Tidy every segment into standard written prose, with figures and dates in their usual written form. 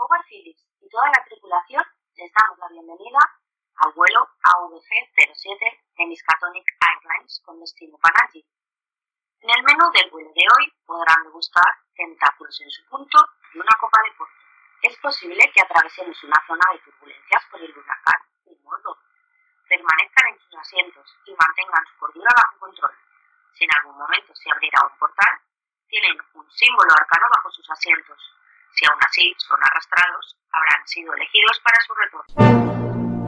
Howard Phillips y toda la tripulación les damos la bienvenida al vuelo AVG-07 de Miskatonic Airlines con destino Panaji. En el menú del vuelo de hoy podrán degustar tentáculos en su punto y una copa de porto. Es posible que atravesemos una zona de turbulencias por el huracán Umordo. Permanezcan en sus asientos y mantengan su cordura bajo control. Si en algún momento se abrirá un portal, tienen un símbolo arcano bajo sus asientos. Si aún así son arrastrados, habrán sido elegidos para su retorno.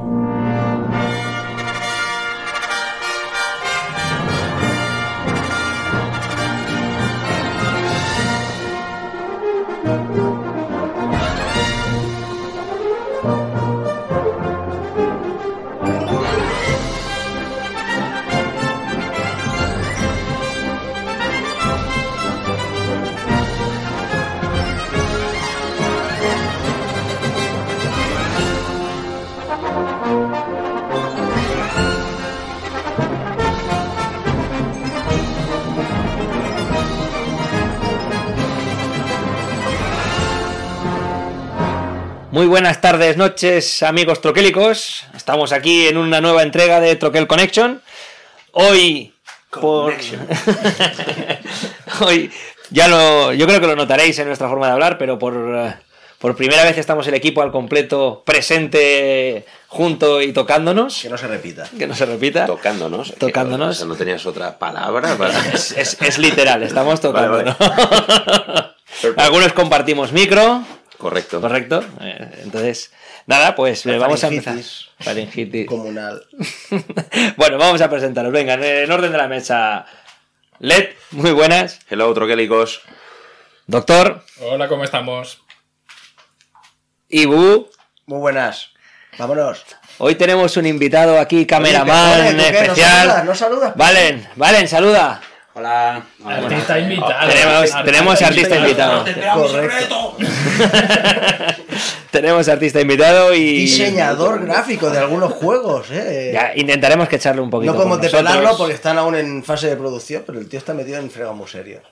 Muy buenas tardes, noches, amigos troquélicos. Estamos aquí en una nueva entrega de Troquel Connection. Hoy, hoy yo creo que lo notaréis en nuestra forma de hablar, pero por primera vez estamos el equipo al completo presente, junto y tocándonos. Que no se repita. Que no se repita. Tocándonos. Tocándonos. O sea, no tenías otra palabra para... Es literal, estamos tocándonos. Vale. Algunos compartimos micro. Correcto. Entonces, nada, pues vamos a empezar. Faringitis comunal. Bueno, vamos a presentaros. Venga, en orden de la mesa. Led, muy buenas. Hello, troquélicos. Doctor. Hola, ¿cómo estamos? Ibu. Muy buenas. Vámonos. Hoy tenemos un invitado aquí, cameraman especial. ¿No saludas? Valen, saluda. Hola. Artista invitado. Tenemos artista invitado. Correcto. Tenemos artista invitado y... Diseñador gráfico de algunos juegos, Ya, intentaremos que echarle un poquito. No podemos depelarlo porque están aún en fase de producción, pero el tío está metido en fregados muy serios.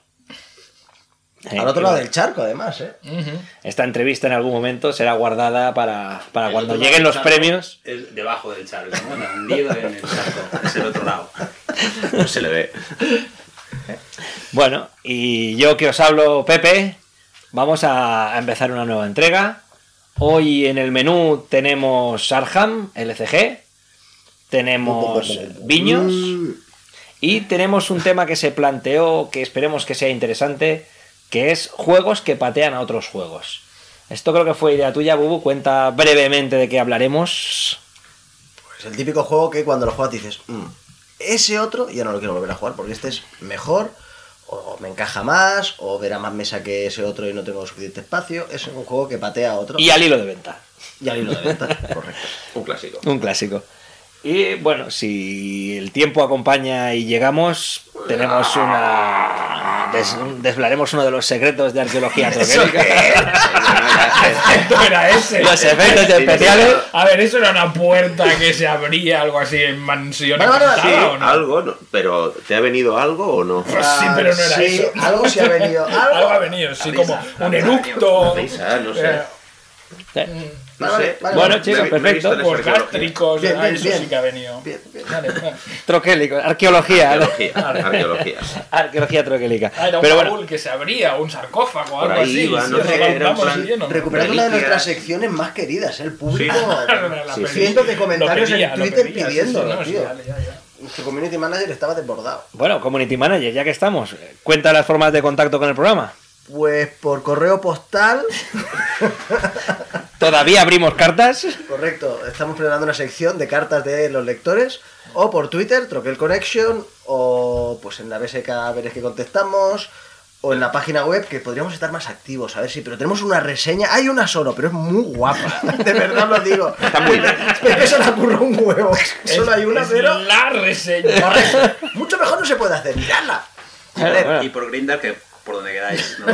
Al otro lado del charco, además, Esta entrevista en algún momento será guardada para cuando lleguen los premios. Es debajo del charco, ¿no? Hundido en el charco. Es el otro lado. No se le ve. Bueno, y yo que os hablo, Pepe, vamos a empezar una nueva entrega. Hoy en el menú tenemos Arkham, LCG, tenemos Viños y tenemos un tema que se planteó que esperemos que sea interesante, que es juegos que patean a otros juegos. Esto creo que fue idea tuya, Bubu. Cuenta brevemente de qué hablaremos. Pues el típico juego que cuando lo juegas dices, ese otro ya no lo quiero volver a jugar porque este es mejor, o me encaja más, o verá más mesa que ese otro y no tengo suficiente espacio. Es un juego que patea a otro. Y al hilo de venta. Correcto. Un clásico. Y bueno, si el tiempo acompaña y llegamos, tenemos desvelaremos uno de los secretos de arqueología troquélica. Esto era ese. Los efectos especiales. A ver, eso era una puerta que se abría, algo así en mansión. Sí, ¿o no? Algo, no, pero ¿te ha venido algo o no? Pues sí, pero no era sí, eso. Algo sí ha venido. Algo ha venido, sí, como un eructo. No sé. No sé. Bueno, chicos, perfecto. Por gástricos, Bien, eso sí que ha venido. Bien. Vale. Troquélico, arqueología. Arqueología troquélica. Era un pero baúl bueno, que se abría, un sarcófago, Por algo ahí así. iba, Sí, no sé, era un vamos plan- lleno. Recuperando una de Reliquias. nuestras secciones más queridas, el público. La Cientos de comentarios en Twitter pedía, pidiéndolo, sí, tío. ya. Nuestro community manager estaba desbordado. bueno, community manager, ya que estamos, cuenta las formas de contacto con el programa. Pues por correo postal. Todavía abrimos cartas. Correcto, estamos preparando una sección de cartas de los lectores. O por Twitter, Troquel Connection. O pues en la BSK veréis que contestamos. O en la página web, que podríamos estar más activos, a ver si. Pero tenemos una reseña. Hay una solo, pero es muy guapa. De verdad lo digo. Está muy bien. Eso le ocurrió un huevo. Solo hay una, Es pero. la reseña. Correcto. Mucho mejor no se puede hacer. Miradla. Bueno. Y por Grindr, que por donde queráis. ¿No?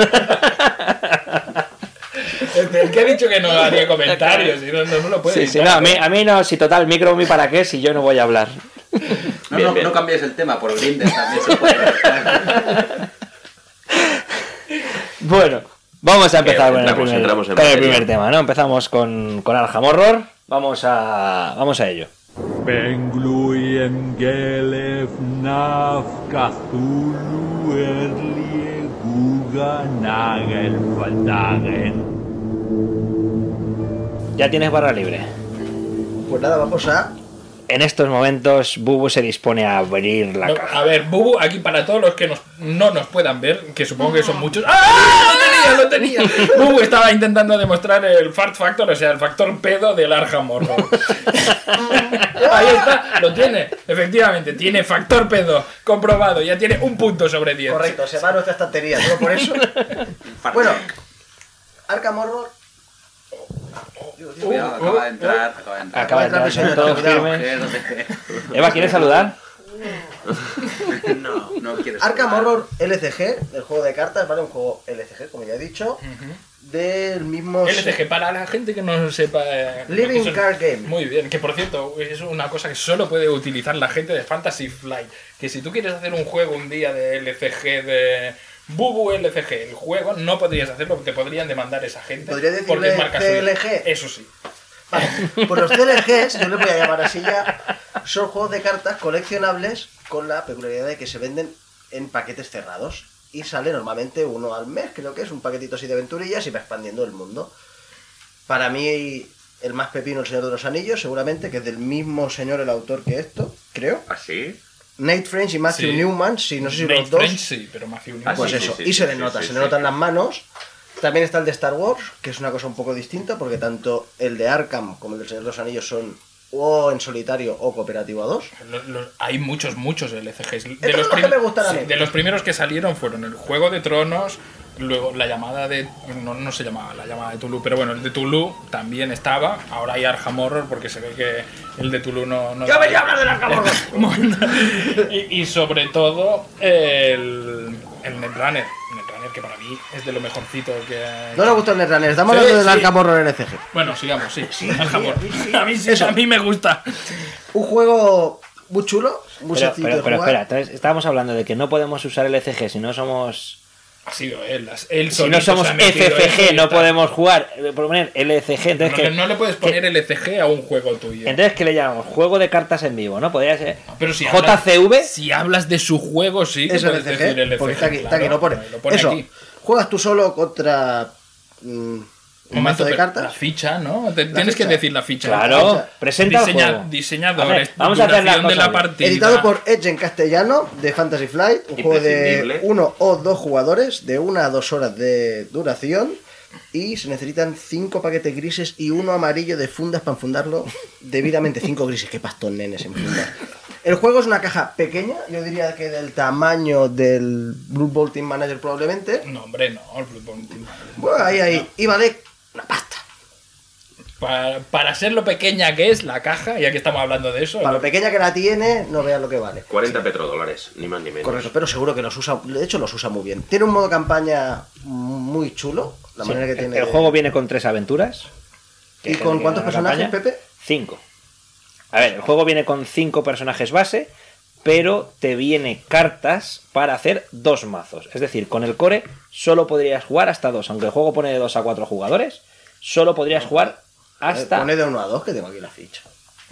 El que ha dicho que no haría comentarios, y no lo puede. Sí, no, a mí no, si total, micro, ¿mi para qué? Si yo no voy a hablar. No cambies el tema, por Grindr también se puede. Bueno, Vamos a empezar con entramos en el materia. primer tema, ¿no? Empezamos con Arkham Horror. Vamos a ello. Pengluyen gelef naf Cthulhu erlie guganagel faldagen. Ya tienes barra libre. Pues nada, vamos a... En estos momentos, Bubu se dispone a abrir la caja. A ver, Bubu, aquí para todos los que no nos puedan ver, que supongo que son muchos. ¡Ah! ¡Lo tenía! Bubu estaba intentando demostrar el fart factor, o sea, el factor pedo del Arkham Horror. Ahí está, lo tiene. Efectivamente, tiene factor pedo comprobado. Ya tiene 1 punto sobre 10. Correcto, se va a nuestra estantería, solo por eso. Bueno, Arkham Horror... Cuidado, acaba de entrar. Acaba de entrar, señor, todos cuidado. firmes. Eva, ¿quieres saludar? No quieres. Arkham Horror LCG, el juego de cartas, ¿vale? Un juego LCG, como ya he dicho. Del mismo... LCG, para la gente que no sepa... Living eso- Card Game. Muy bien, que por cierto, es una cosa que solo puede utilizar la gente de Fantasy Flight. Que si tú quieres hacer un juego un día de LCG, de Bubu LCG, el juego, no podrías hacerlo porque te podrían demandar esa gente. ¿Podría porque decirle es marca suya. CLG? Eso sí. Vale, pues los CLGs, yo les voy a llamar así ya, son juegos de cartas coleccionables con la peculiaridad de que se venden en paquetes cerrados. Y sale normalmente uno al mes, creo que es un paquetito así de aventurillas y va expandiendo el mundo. Para mí, el más pepino, El Señor de los Anillos, seguramente, que es del mismo señor el autor que esto, creo. ¿Así? Nate French y Matthew Sí. Newman, sí, no sé si Nate los dos. French sí, pero Matthew Newman. Pues sí, eso, sí, y se sí, le sí, nota, sí, se sí. le notan las manos. También está el de Star Wars, que es una cosa un poco distinta, porque tanto el de Arkham como el del Señor de los Anillos son o en solitario o cooperativo a 2. Hay muchos LCGs. Estos son los que me gustan a mí. De los primeros que salieron fueron el Juego de Tronos, luego la llamada de... No se llamaba la llamada de Tulu, pero bueno, el de Tulu también estaba. Ahora hay Arkham Horror porque se ve que el de Tulu no... ¡Ya venía a hablar del Arkham Horror! y sobre todo el Netrunner. Netrunner, que para mí es de lo mejorcito que hay. No nos gusta el Netrunner, estamos Sí, hablando del sí. Arkham Horror LCG. Bueno, sigamos, sí. Arkham Horror. sí. A mí sí, Eso. a mí me gusta. Un juego muy chulo, muy Pero sencillo de espera, jugar. entonces estábamos hablando de que no podemos usar el ECG si no somos... Ha sido él Si no solito somos se ha metido eso y FFG, no está. podemos jugar, por poner LCG, entonces No le puedes poner el ECG a un juego tuyo. Entonces, ¿qué le llamamos? Juego de cartas en vivo, ¿no? Podría ser Pero si JCV. Si hablas de su juego, sí. que Eso puedes LCG, decir LCG, porque está aquí, claro, no pone. lo pone Eso, aquí. juegas tú solo contra un mazo de pero cartas. La ficha, ¿no? Tienes que ficha. decir la ficha. Claro, ficha. presenta el juego. Diseñadores, Vamos a hacer la duración de cosa la bien. partida. Editado por Edge en castellano, de Fantasy Flight, un juego de Imprescindible. 1 o 2 jugadores, de 1 a 2 horas de duración, y se necesitan 5 paquetes grises y 1 amarillo de fundas para enfundarlo debidamente. 5 grises, qué pastón, nenes, en fundas. El juego es una caja pequeña, yo diría que del tamaño del Blue Bolt Team Manager probablemente. No, hombre, no. El Blood Bowl Team. Bueno, ahí, y vale una pasta. Para ser lo pequeña que es la caja, ya que estamos hablando de eso. Para lo pequeña que la tiene, no veas lo que vale. 40 petrodólares, ni más ni menos. Correcto, pero seguro que los usa, de hecho los usa muy bien. Tiene un modo campaña muy chulo, la Sí, manera que tiene. el juego viene con 3 aventuras. ¿Y con cuántos personajes, Pepe? 5. A ver, el juego viene con 5 personajes base, pero te viene cartas para hacer 2 mazos. Es decir, con el core solo podrías jugar hasta 2. Aunque el juego pone de 2 a 4 jugadores, solo podrías jugar hasta... Pone de 1 a 2, que tengo aquí la ficha.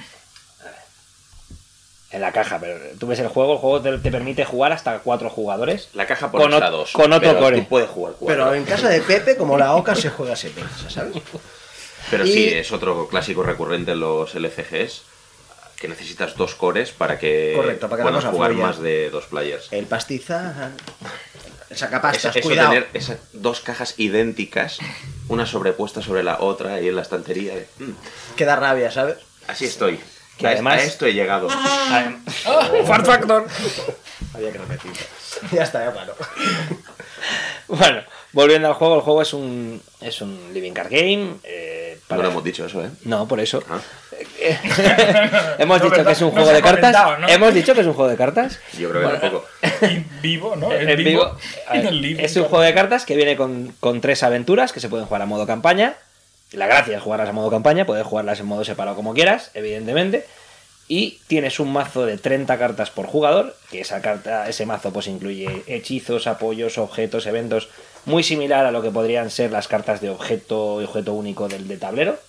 En la caja, pero tú ves el juego te permite jugar hasta 4 jugadores. La caja pone Con hasta ot- 2. con otro pero core. Tú puedes jugar 4. Pero en casa de Pepe, como la OCA, se juega 7, ¿sabes? Pero y- sí, es otro clásico recurrente en los LCGs, que necesitas 2 cores para que Correcto, para que la puedas cosa jugar fluya. más de 2 players. El pastizal. El sacapastas, Eso cuidado. tener esas 2 cajas idénticas, una sobrepuesta sobre la otra y en la estantería. Que da rabia, ¿sabes? Así estoy. Que A además- esto he llegado. Fart Factor. Había que repetirlo. Ya está, ya paro. Bueno, volviendo al juego, el juego es un living card game. No lo hemos dicho eso, ¿eh? No, por eso. Ah, Hemos No, dicho ¿verdad? que es un No juego se de ha cartas. comentado, ¿no? Hemos dicho que es un juego de cartas. yo creo que tampoco. Y vivo, ¿no? En vivo. A ver, El living es un card. juego de cartas que viene con 3 aventuras que se pueden jugar a modo campaña. La gracia es jugarlas a modo campaña, puedes jugarlas en modo separado como quieras, evidentemente. Y tienes un mazo de 30 cartas por jugador, que ese mazo pues incluye hechizos, apoyos, objetos, eventos muy similar a lo que podrían ser las cartas de objeto y objeto único del de tablero.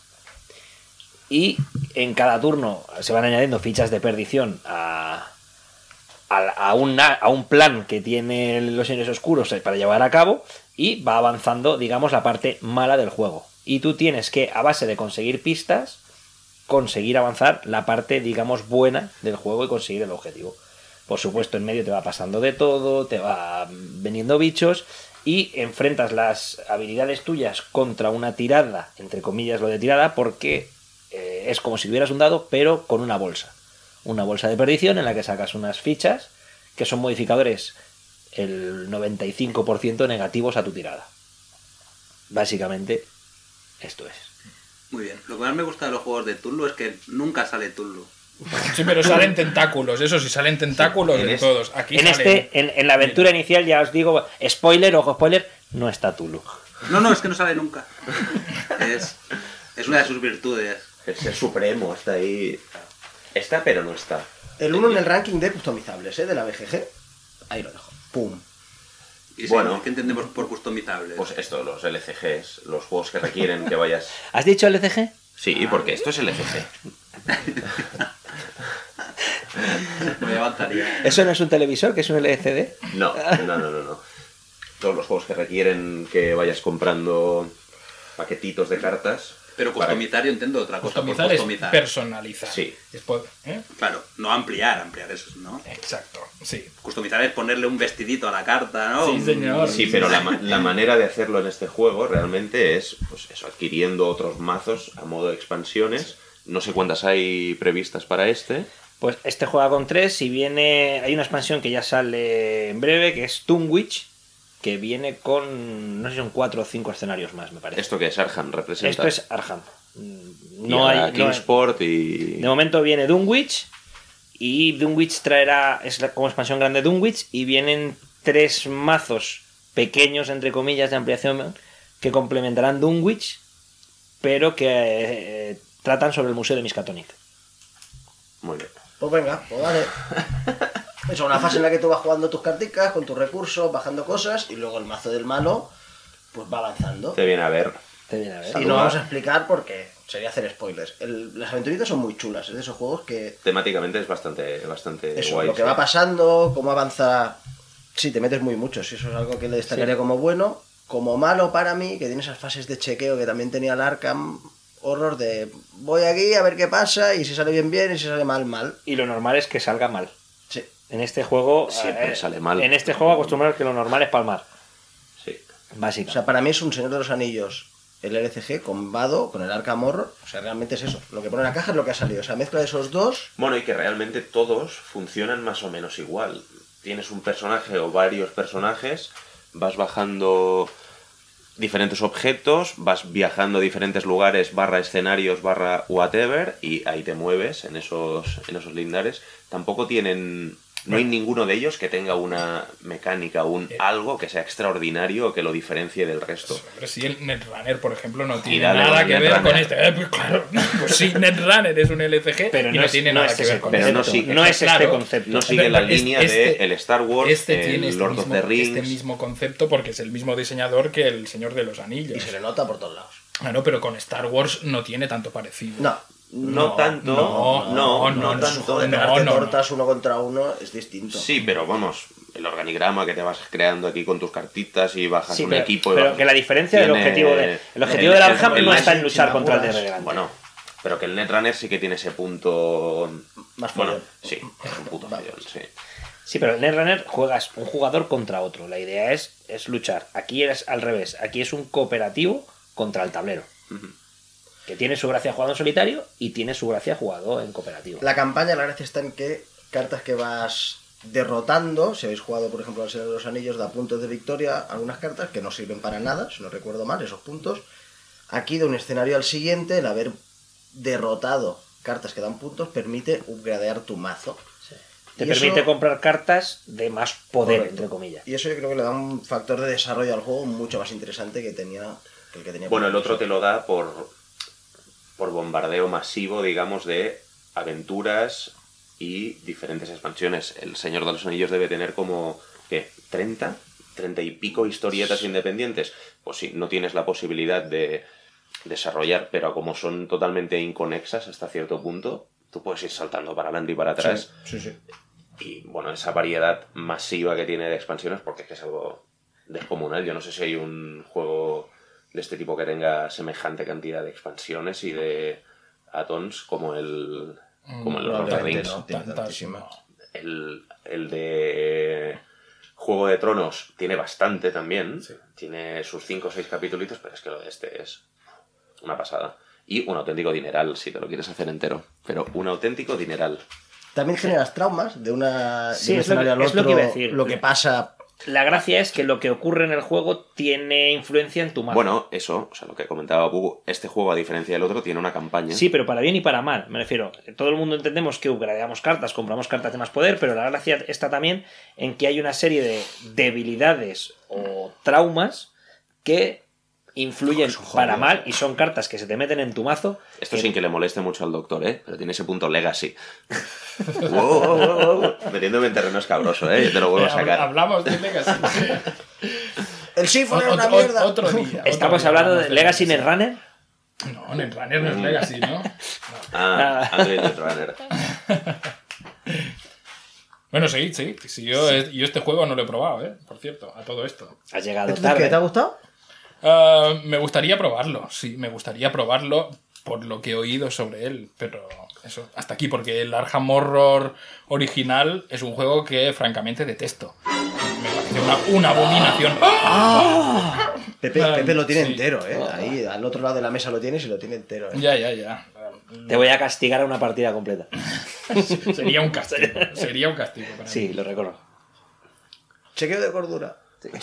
Y en cada turno se van añadiendo fichas de perdición a un plan que tienen los señores oscuros para llevar a cabo, y va avanzando, digamos, la parte mala del juego. Y tú tienes que, a base de conseguir pistas, conseguir avanzar la parte, digamos, buena del juego y conseguir el objetivo. Por supuesto, en medio te va pasando de todo, te va veniendo bichos y enfrentas las habilidades tuyas contra una tirada, entre comillas lo de tirada, porque es como si tuvieras un dado, pero con una bolsa. Una bolsa de perdición en la que sacas unas fichas que son modificadores el 95% negativos a tu tirada. Básicamente, esto es. Muy bien. Lo que más me gusta de los juegos de Tulu es que nunca sale Tulu. Sí, pero salen tentáculos, eso sí, salen tentáculos de todos. Aquí en salen... en la aventura inicial, ya os digo, spoiler, ojo spoiler, no está Tulu. No, es que no sale nunca. Es una de sus virtudes. El ser supremo está ahí. Está, pero no está. El 1 en el ranking de customizables, de la BGG. Ahí lo dejo. Pum. Y Bueno. ¿qué entendemos por customizables? Pues esto, los LCGs, los juegos que requieren que vayas... ¿Has dicho LCG? Sí, porque esto es LCG. Me levantaría. ¿Eso no es un televisor, que es un LCD? No. Todos los juegos que requieren que vayas comprando paquetitos de cartas. Pero customizar, yo entiendo otra cosa. Customizar por es customizar. personalizar. Sí. Claro, no ampliar eso, ¿no? Exacto, sí. Customizar es ponerle un vestidito a la carta, ¿no? Sí, señor. Sí, pero la manera de hacerlo en este juego realmente es, pues eso, adquiriendo otros mazos a modo de expansiones. No sé cuántas hay previstas para este. Pues este juega con 3 y viene... Hay una expansión que ya sale en breve, que es Toonwitch, que viene con, no sé si son 4 o 5 escenarios más, me parece. ¿Esto que es Arkham representa? Esto es Arkham. No hay Kingsport y... De momento viene Dunwich, y Dunwich traerá, como expansión grande Dunwich, y vienen 3 mazos pequeños, entre comillas, de ampliación que complementarán Dunwich, pero que tratan sobre el Museo de Miskatonic. Muy bien. Pues venga, pues vale. Es una fase en la que tú vas jugando tus carticas con tus recursos, bajando cosas, y luego el mazo del malo pues va avanzando. Te viene a ver. Te viene a ver. Y no vamos a explicar porque sería hacer spoilers. Las aventuritas son muy chulas, es de esos juegos que... Temáticamente es bastante Eso, guay. lo que va pasando, cómo avanza... Sí, te metes muy mucho, si eso es algo que le destacaría como bueno. Como malo para mí, que tiene esas fases de chequeo que también tenía el Arkham Horror de... Voy aquí a ver qué pasa, y si sale bien, bien, y si sale mal, mal. Y lo normal es que salga mal. Sí. En este juego... Siempre sale mal. En este juego acostumbramos que lo normal es palmar. Sí. Básicamente. O sea, para mí es un Señor de los Anillos, el LCG, combado con el Arkham Horror. O sea, realmente es eso. Lo que pone en la caja es lo que ha salido. O sea, mezcla de esos dos. Bueno, y que realmente todos funcionan más o menos igual. Tienes un personaje o varios personajes, vas bajando diferentes objetos, vas viajando a diferentes lugares, / escenarios, / whatever, y ahí te mueves en esos lindares. Tampoco tienen... No hay ninguno de ellos que tenga una mecánica, algo que sea extraordinario o que lo diferencie del resto. Pero sí, el Netrunner, por ejemplo, no tiene dale nada con que ver Netrunner. con este. Pues claro, pues sí, Netrunner es un LCG, Pero y no no es- tiene no nada es que ese ver con Pero esto. no sigue, No es este Claro. concepto. no sigue la línea este- de el Star Wars, tiene el Lord of the Rings. este mismo concepto porque es el mismo diseñador que el Señor de los Anillos. Y se le nota por todos lados. Claro, pero con Star Wars no tiene tanto parecido. No. Tanto, no, tanto. De no, pegarte no. tortas uno contra uno es distinto. Sí, pero vamos, el organigrama que te vas creando aquí con tus cartitas y bajas Sí, un pero, equipo. y pero vas- que la diferencia del tiene- objetivo el objetivo del Arkham el no está en Magic, luchar sin contra el de apuras. delante. Bueno, pero que el Netrunner sí que tiene ese punto... Más Bueno, follón. sí, es un puto follón, sí. Sí, pero el Netrunner juegas un jugador contra otro. La idea es luchar. Aquí es al revés. Aquí es un cooperativo contra el tablero. Que tiene su gracia jugado en solitario y tiene su gracia jugado en cooperativo. La campaña, la gracia está en que cartas que vas derrotando, si habéis jugado por ejemplo al Señor de los Anillos, da puntos de victoria, algunas cartas que no sirven para nada, si no recuerdo mal, esos puntos. Aquí de un escenario al siguiente, el haber derrotado cartas que dan puntos permite upgradear tu mazo. Te Y permite eso- comprar cartas de más poder, Correcto. entre comillas. Y eso yo creo que le da un factor de desarrollo al juego mucho más interesante que el que tenía. Bueno, el otro te lo da por bombardeo masivo, digamos, de aventuras y diferentes expansiones. El Señor de los Anillos debe tener como, ¿qué? ¿30? 30 y pico historietas independientes, pues sí, no tienes la posibilidad de desarrollar, pero como son totalmente inconexas hasta cierto punto, tú puedes ir saltando para adelante y para atrás. Sí. Y bueno, esa variedad masiva que tiene de expansiones, porque es que es algo descomunal. Yo no sé si hay un juego de este tipo que tenga semejante cantidad de expansiones y de add-ons como el Lord of the Rings. No, tiene tantísimas. El de Juego de Tronos tiene bastante también. Sí. Tiene sus 5 o 6 capítulos, pero es que lo de este es una pasada. Y un auténtico dineral, si te lo quieres hacer entero. Pero un auténtico dineral. También generas traumas de un Sí, es lo escenario que- al es lo otro, que iba a decir. lo que pasa. La gracia es que lo que ocurre en el juego tiene influencia en tu mazo. Bueno, eso, o sea, lo que comentaba Bubu, este juego, a diferencia del otro, tiene una campaña. Sí, pero para bien y para mal. Me refiero, todo el mundo entendemos que upgradeamos cartas, compramos cartas de más poder, pero la gracia está también en que hay una serie de debilidades o traumas que influyen para mal y son cartas que se te meten en tu mazo. Esto sin que le moleste mucho al doctor, ¿eh? Pero tiene ese punto legacy. Wow. Metiéndome en terreno escabroso, ¿eh? Yo te lo vuelvo a sacar. Hablamos de Legacy. El Sifon era una mierda. Otro día. Estamos otro día hablando hablamos de Legacy Netrunner. No, Netrunner no es Legacy, ¿no? Ah, Android Netrunner. Bueno, sí. Yo este juego no lo he probado, por cierto, a todo esto. Has llegado Entonces, ¿qué te ha tarde. gustado? Me gustaría probarlo, sí, me gustaría probarlo por lo que he oído sobre él, pero eso, hasta aquí, porque el Arkham Horror original es un juego que francamente detesto. Me parece una abominación. Pepe lo tiene Sí. entero, ¿eh? Ahí, al otro lado de la mesa lo tienes y lo tiene entero, ¿eh? Ya. Te voy a castigar a una partida completa. Sería un castigo. Para Sí, mí. lo recuerdo. Chequeo de cordura.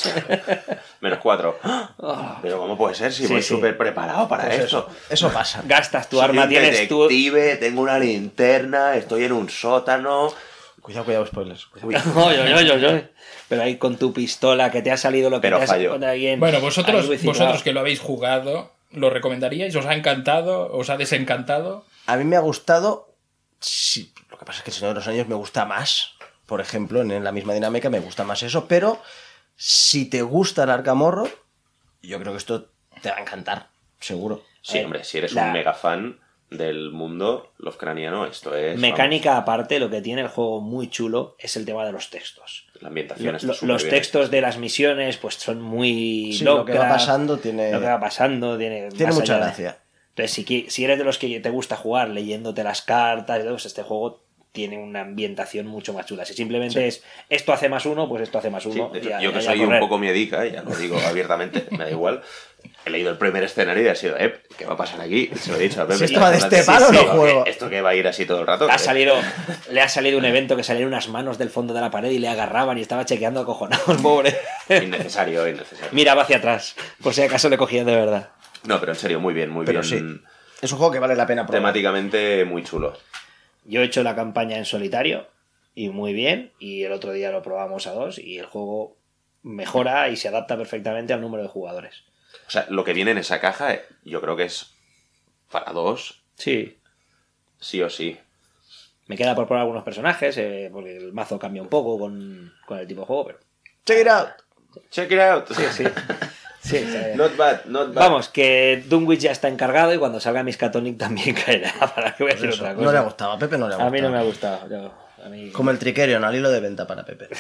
-4. Pero ¿cómo puede ser si Sí, voy sí. súper preparado para Pues esto? eso pasa. Gastas tu Soy arma, un tienes tu... detective, tengo una linterna, estoy en un sótano. Cuidado, spoilers. Uy, Oy. Pero ahí con tu pistola que te ha salido lo que Pero te ha fallo. salido alguien. Bueno, ahí vosotros vociferado. que lo habéis jugado, ¿lo recomendaríais? ¿Os ha encantado? ¿Os ha desencantado? A mí me ha gustado. Sí, lo que pasa es que el Señor de los Anillos me gusta más. Por ejemplo, en la misma dinámica me gusta más eso. Pero si te gusta el Arkham Horror, yo creo que esto te va a encantar, seguro. Sí, hombre, si eres La- un mega fan del mundo Lovecraftiano, esto es... Mecánica aparte, lo que tiene el juego muy chulo es el tema de los textos. vamos, la ambientación está Los superbién. textos de las misiones pues son muy Sí, lo que va Lovecraft, pasando tiene lo que va pasando tiene mucha allá de- gracia. Entonces, si eres de los que te gusta jugar leyéndote las cartas, pues este juego tiene una ambientación mucho más chula. Si simplemente es esto hace ¡1, pues esto hace Sí, ¡1. de hecho, y a- yo que y a soy un correr. poco miedica, ya lo digo abiertamente, me da igual. He leído el primer escenario y ha sido, ¿qué va a pasar aquí? Se lo he dicho a Pepe. Si esto va de este Sí, palo, sí, no ¿qué- juego. ¿Esto que va a ir así todo el rato? Le ha salido un evento que salieron unas manos del fondo de la pared y le agarraban y estaba chequeando acojonado el pobre. Innecesario. Miraba hacia atrás, por si acaso le cogían de verdad. No, pero en serio, muy bien, Pero bien. sí, es un juego que vale la pena probar. Temáticamente muy chulo. Yo he hecho la campaña en solitario y muy bien, y el otro día lo probamos a 2 y el juego mejora y se adapta perfectamente al número de jugadores. O sea, lo que viene en esa caja, yo creo que es para 2, Sí, sí o sí. me queda por probar algunos personajes, porque el mazo cambia un poco con el tipo de juego, pero... Check it out. Check it out. Sí. Sí, Not bad, not bad. vamos, que Dunwich ya está encargado y cuando salga Miskatonic también caerá. ¿Para qué voy a decir Eso, otra cosa? no le ha gustado, a Pepe no le ha gustado. A mí no me ha gustado. A mí... Como el Trickerion, al hilo de venta para Pepe.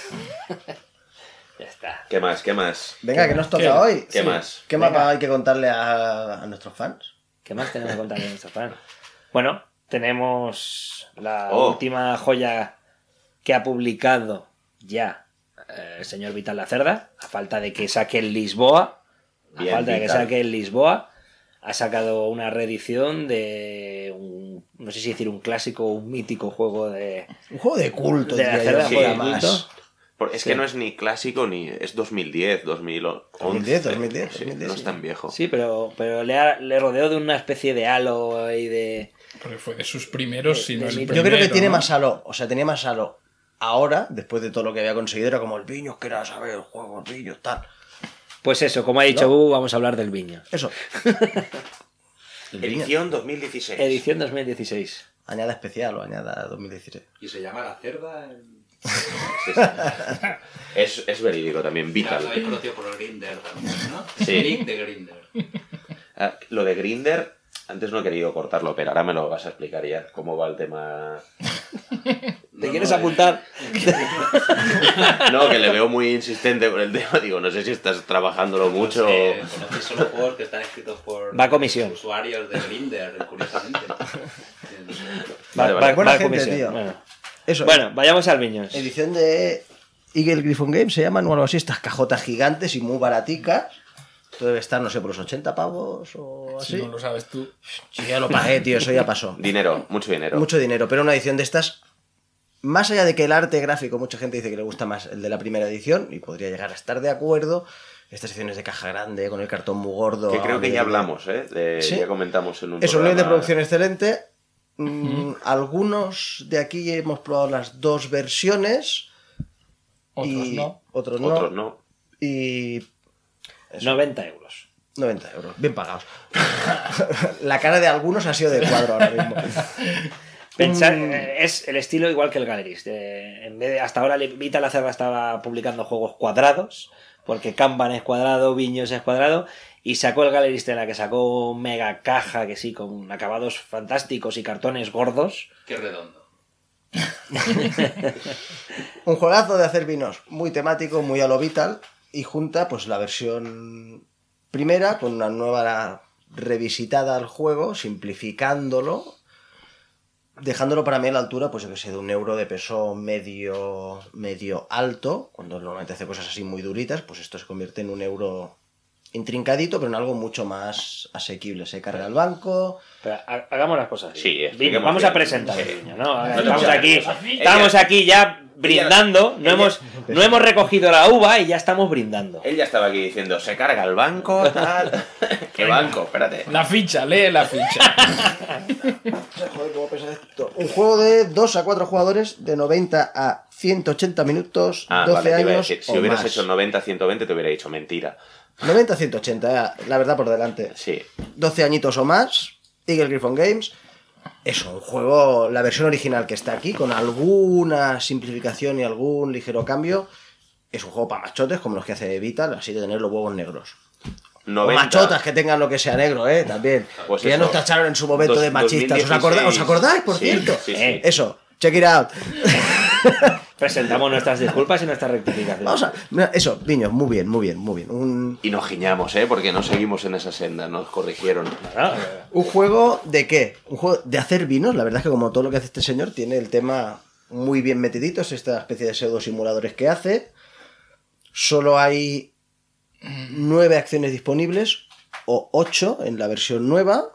Ya está. ¿Qué más? ¿Qué más? Venga, ¿qué nos toca ¿Qué? hoy? ¿Qué más? ¿Qué Venga. mapa hay que contarle a nuestros fans? ¿Qué más tenemos que contar de nuestros fans? Bueno, tenemos la Oh. última joya que ha publicado ya el señor Vital Lacerda, a falta de que saque el Lisboa. Bien, A falta de que Vital. saque el Lisboa. Ha sacado una reedición de un, no sé si decir un clásico o un mítico juego de Un juego de culto, De la diría cerda, yo, sí, mola juego de más. culto. Es Sí. que no es ni clásico ni... Es 2010, 2011. 2010, Sí, 2010, no sí. es tan viejo. Sí, pero le rodeó de una especie de halo y de... Porque fue de sus primeros, si no el Yo primero. Yo creo que tiene ¿no? más halo, o sea, tenía más halo ahora, después de todo lo que había conseguido, era como el Viños, que era, ¿sabes? El juego, el Viños, tal. Pues eso, como ha dicho ¿No? Bubu, vamos a hablar del Viño. Eso. El Viños. Edición 2016. Edición 2016. Añada especial o añada 2016. ¿Y se llama La Cerda? Sí, sí. Es verídico también, Vital. Lo habéis conocido por Grindr también, ¿no? Sí. Link de Grindr. Lo de Grindr, antes no he querido cortarlo, pero ahora me lo vas a explicar ya, cómo va el tema. ¿Te quieres apuntar? No, que le veo muy insistente con el tema. Digo, no sé si estás trabajándolo mucho o... Conocéis solo juegos que están escritos por Va a comisión. usuarios de Grindr, curiosamente. Vale, vale. Buena Va a gente, comisión. tío. Bueno. Eso. Bueno, vayamos al Viños. Edición de Eagle Griffon Games se llaman o algo así, estas cajotas gigantes y muy baraticas. Esto debe estar, no sé, por los 80 pavos o así. Si no lo sabes tú. Sí, ya lo pagué, tío, eso ya pasó. Dinero, mucho dinero. Mucho dinero, pero una edición de estas, más allá de que el arte gráfico, mucha gente dice que le gusta más el de la primera edición, y podría llegar a estar de acuerdo. Estas ediciones de caja grande, con el cartón muy gordo. Que creo que ya hablamos, ¿eh? ¿Sí? Ya comentamos en un Eso, un nivel de programa. producción excelente. Algunos de aquí hemos probado las dos versiones. Otros y no. Otros no. Otros no. Y 90 euros. 90 euros, bien pagados. La cara de algunos ha sido de cuadro ahora mismo. Pensar, es el estilo igual que el Gallerist. En vez de, hasta ahora Vital la Cerda estaba publicando juegos cuadrados, porque Kanban es cuadrado, Viños es cuadrado, y sacó el Gallerist en la que sacó mega caja, que sí, con acabados fantásticos y cartones gordos. Qué redondo. Un juegazo de hacer vinos, muy temático, muy a lo Vital, y junta pues la versión primera con una nueva revisitada al juego, simplificándolo, dejándolo para mí a la altura, pues yo que sé, de €1 de peso medio alto. Cuando normalmente hace cosas así muy duritas, pues esto se convierte en €1 intrincadito, pero en algo mucho más asequible. Se carga el banco. Pero hagamos las cosas así. Sí, expliquemos Vamos a bien. presentar el Sí. Viño, ¿no? No Estamos te aquí, preocupes. estamos aquí ya brindando, no hemos recogido la uva y ya estamos brindando. Él ya estaba aquí diciendo, se carga el banco, tal. ¿Qué banco? Espérate. La ficha, lee la ficha. Joder, ¿cómo pesa esto? Un juego de 2 a 4 jugadores de 90 a 180 minutos, 12 vale, te iba a años decir, si o hubieras más. hecho 90-120 te hubiera dicho mentira. 90 a 180, la verdad por delante. Sí. 12 añitos o más, Eagle Griffon Games. Eso, un juego, la versión original que está aquí, con alguna simplificación y algún ligero cambio. Es un juego para machotes, como los que hace Vital, así de tener los huevos negros. 90. O machotas que tengan lo que sea negro, también. Pues que ya eso. nos tacharon en su momento de machistas. 2016. ¿Os acordáis, por Sí, cierto? sí, sí. Eso, check it out. Presentamos nuestras disculpas y nuestras rectificaciones. Vamos a... Mira, eso, Viños, muy bien, muy bien, muy bien. Un Y nos giñamos, porque no seguimos en esa senda, nos corrigieron. ¿Un juego de qué? Un juego de hacer vinos. La verdad es que como todo lo que hace este señor tiene el tema muy bien metidito. Es esta especie de pseudo simuladores que hace. Solo hay 9 acciones disponibles o 8 en la versión nueva.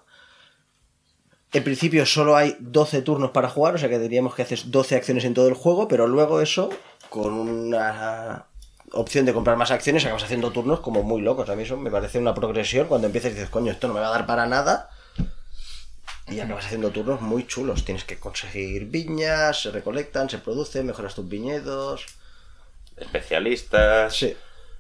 En principio solo hay 12 turnos para jugar, o sea que diríamos que haces 12 acciones en todo el juego, pero luego eso, con una opción de comprar más acciones, acabas haciendo turnos como muy locos. A mí eso me parece una progresión. Cuando empiezas y dices, coño, esto no me va a dar para nada, y acabas haciendo turnos muy chulos. Tienes que conseguir viñas, se recolectan, se producen, mejoras tus viñedos. Especialistas. Sí.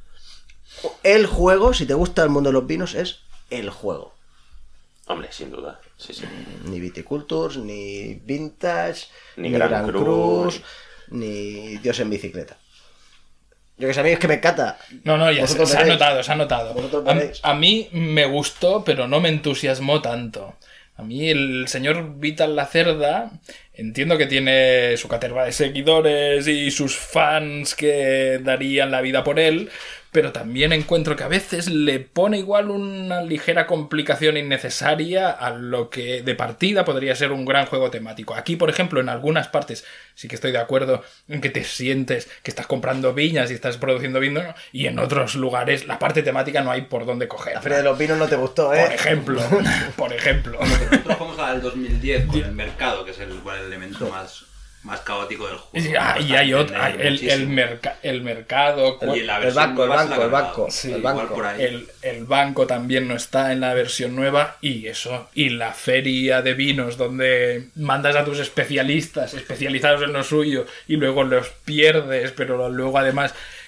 El juego, si te gusta el mundo de los vinos, es el juego. Hombre, sin duda. Sí, sí. Ni Viticultures, ni Vintage, Ni Gran Cruz, ni Dios en bicicleta. Yo que sé, a mí es que me encanta. No, ya Vosotros se ha veréis. notado, se ha notado. Vosotros veréis. A mí me gustó, pero no me entusiasmó tanto. A mí el señor Vital la Cerda, entiendo que tiene su caterva de seguidores y sus fans que darían la vida por él, pero también encuentro que a veces le pone igual una ligera complicación innecesaria a lo que de partida podría ser un gran juego temático. Aquí, por ejemplo, en algunas partes sí que estoy de acuerdo en que te sientes que estás comprando viñas y estás produciendo vino, ¿no? Y en otros lugares la parte temática no hay por dónde coger. La Feria de los Vinos no te gustó, Por ejemplo, por ejemplo. Nosotros jugamos al 2010 con el mercado, que es el elemento más caótico del juego. Y hay otro, Entender muchísimo. el mercado. Y en la El versión banco, el nueva se banco, la el banco. Sí, el igual banco. por ahí. El banco también no está en la versión nueva y eso, y la feria de vinos donde mandas a tus especialistas especializados en lo suyo y luego los pierdes, pero luego además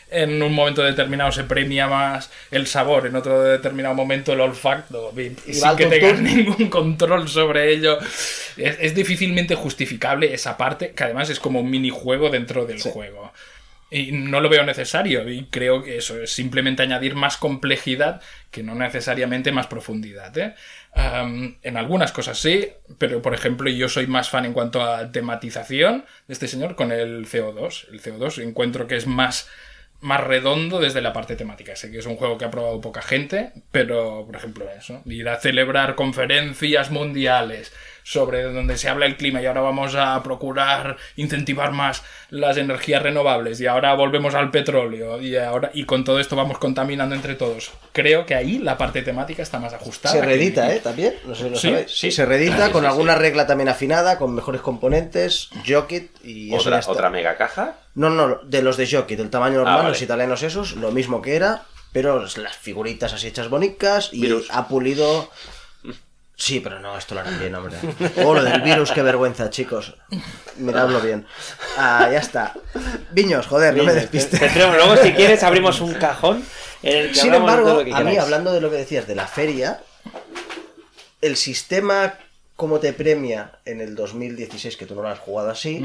en un momento determinado se premia más el sabor, en otro determinado momento el olfacto, sin que tengas ningún control sobre ello. Es difícilmente justificable esa parte, que además es como un minijuego dentro del juego. Y no lo veo necesario, y creo que eso es simplemente añadir más complejidad que no necesariamente más profundidad, ¿eh? En algunas cosas sí, pero por ejemplo yo soy más fan en cuanto a tematización de este señor con el CO2. El CO2 encuentro que es más redondo desde la parte temática. Sé que es un juego que ha probado poca gente, pero por ejemplo eso, ir a celebrar conferencias mundiales sobre donde se habla el clima y ahora vamos a procurar incentivar más las energías renovables y ahora volvemos al petróleo y con todo esto vamos contaminando entre todos. Creo que ahí la parte temática está más ajustada. Se reedita, también, no sé si lo sabéis. Sí, se reedita con alguna regla también afinada, con mejores componentes, Jockit y eso ya está. ¿Otra mega caja? No, de los de Jockit, del tamaño normal, vale. Los italianos esos, lo mismo que era, pero las figuritas así hechas bonitas y Virus. Ha pulido... Sí, pero no, esto lo harán bien, hombre. Oh, lo del virus, qué vergüenza, chicos. Miradlo bien. Ya está. Viños, joder, no me despistes. Luego, si quieres, abrimos un cajón en el que Sin hablamos de todo embargo, lo que a mí, queráis. hablando de lo que decías de la feria, el sistema como te premia en el 2016, que tú no lo has jugado así...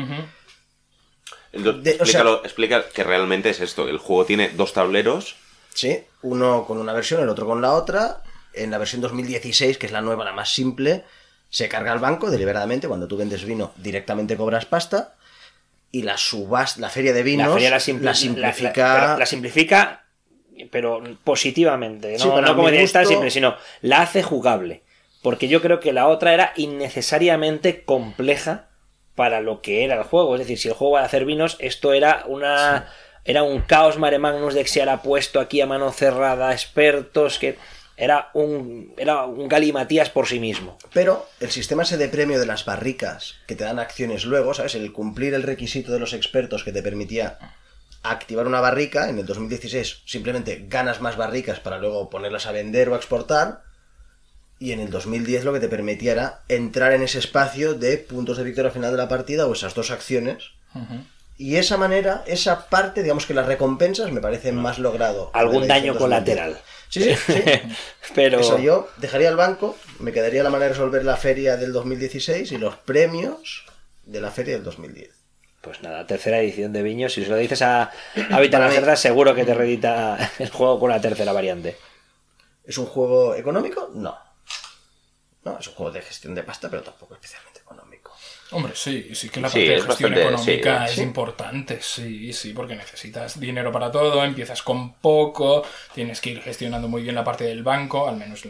Explica que realmente es esto. El juego tiene 2 tableros. Sí, uno con una versión, el otro con la otra. En la versión 2016, que es la nueva, la más simple, se carga el banco deliberadamente. Cuando tú vendes vino, directamente cobras pasta. Y la feria de vinos, La feria la simplifica... La simplifica, pero positivamente. Sí, No, para no como mi tiene que estar gusto- simple, sino la hace jugable. Porque yo creo que la otra era innecesariamente compleja para lo que era el juego. Es decir, si el juego va a hacer vinos, esto era era un caos mare magnus de que se ha puesto aquí a mano cerrada expertos, que era un galimatías por sí mismo. Pero el sistema ese de premio de las barricas, que te dan acciones luego, ¿sabes? El cumplir el requisito de los expertos que te permitía activar una barrica, en el 2016 simplemente ganas más barricas para luego ponerlas a vender o a exportar, y en el 2010 lo que te permitía era entrar en ese espacio de puntos de victoria al final de la partida o esas 2 acciones. Y esa manera, esa parte, digamos que las recompensas me parece más logrado. Algún de la daño edición 2010. colateral. Sí. Pero Eso yo dejaría el banco, me quedaría la manera de resolver la feria del 2016 y los premios de la feria del 2010. pues nada, 3ª edición de Viños. Si se lo dices a Vital Acerdas, seguro que te reedita el juego con la 3ª variante. ¿Es un juego económico? No. No, es un juego de gestión de pasta, pero tampoco especialmente económico. Hombre, sí que la Sí, parte de es gestión bastante- económica sí, es sí. importante, sí, porque necesitas dinero para todo, empiezas con poco, tienes que ir gestionando muy bien la parte del banco, al menos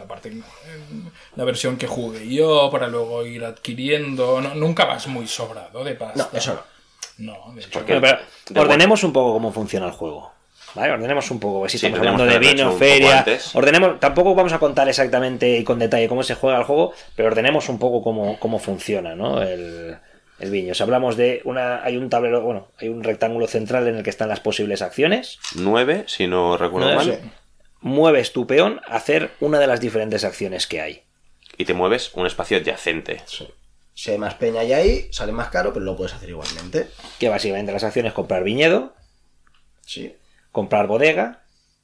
la versión que jugué yo, para luego ir adquiriendo, nunca vas muy sobrado de pasta. No, eso no. No, de hecho, Porque- Pero de ordenemos un poco cómo funciona el juego. ¿Vale? Ordenemos un poco. Si Sí, estamos tenemos hablando de que haberlo vino, hecho un poco feria. antes. Ordenemos. Tampoco vamos a contar exactamente y con detalle cómo se juega el juego, pero ordenemos un poco cómo funciona, ¿no? El Viños. Hablamos de hay un tablero, bueno, hay un rectángulo central en el que están las posibles acciones. 9, si no recuerdo 9. mal. Mueves tu peón a hacer una de las diferentes acciones que hay. Y te mueves un espacio adyacente. Sí. Si hay más peña y ahí, sale más caro, pero lo puedes hacer igualmente. Que básicamente las acciones: comprar viñedo, Sí, comprar bodega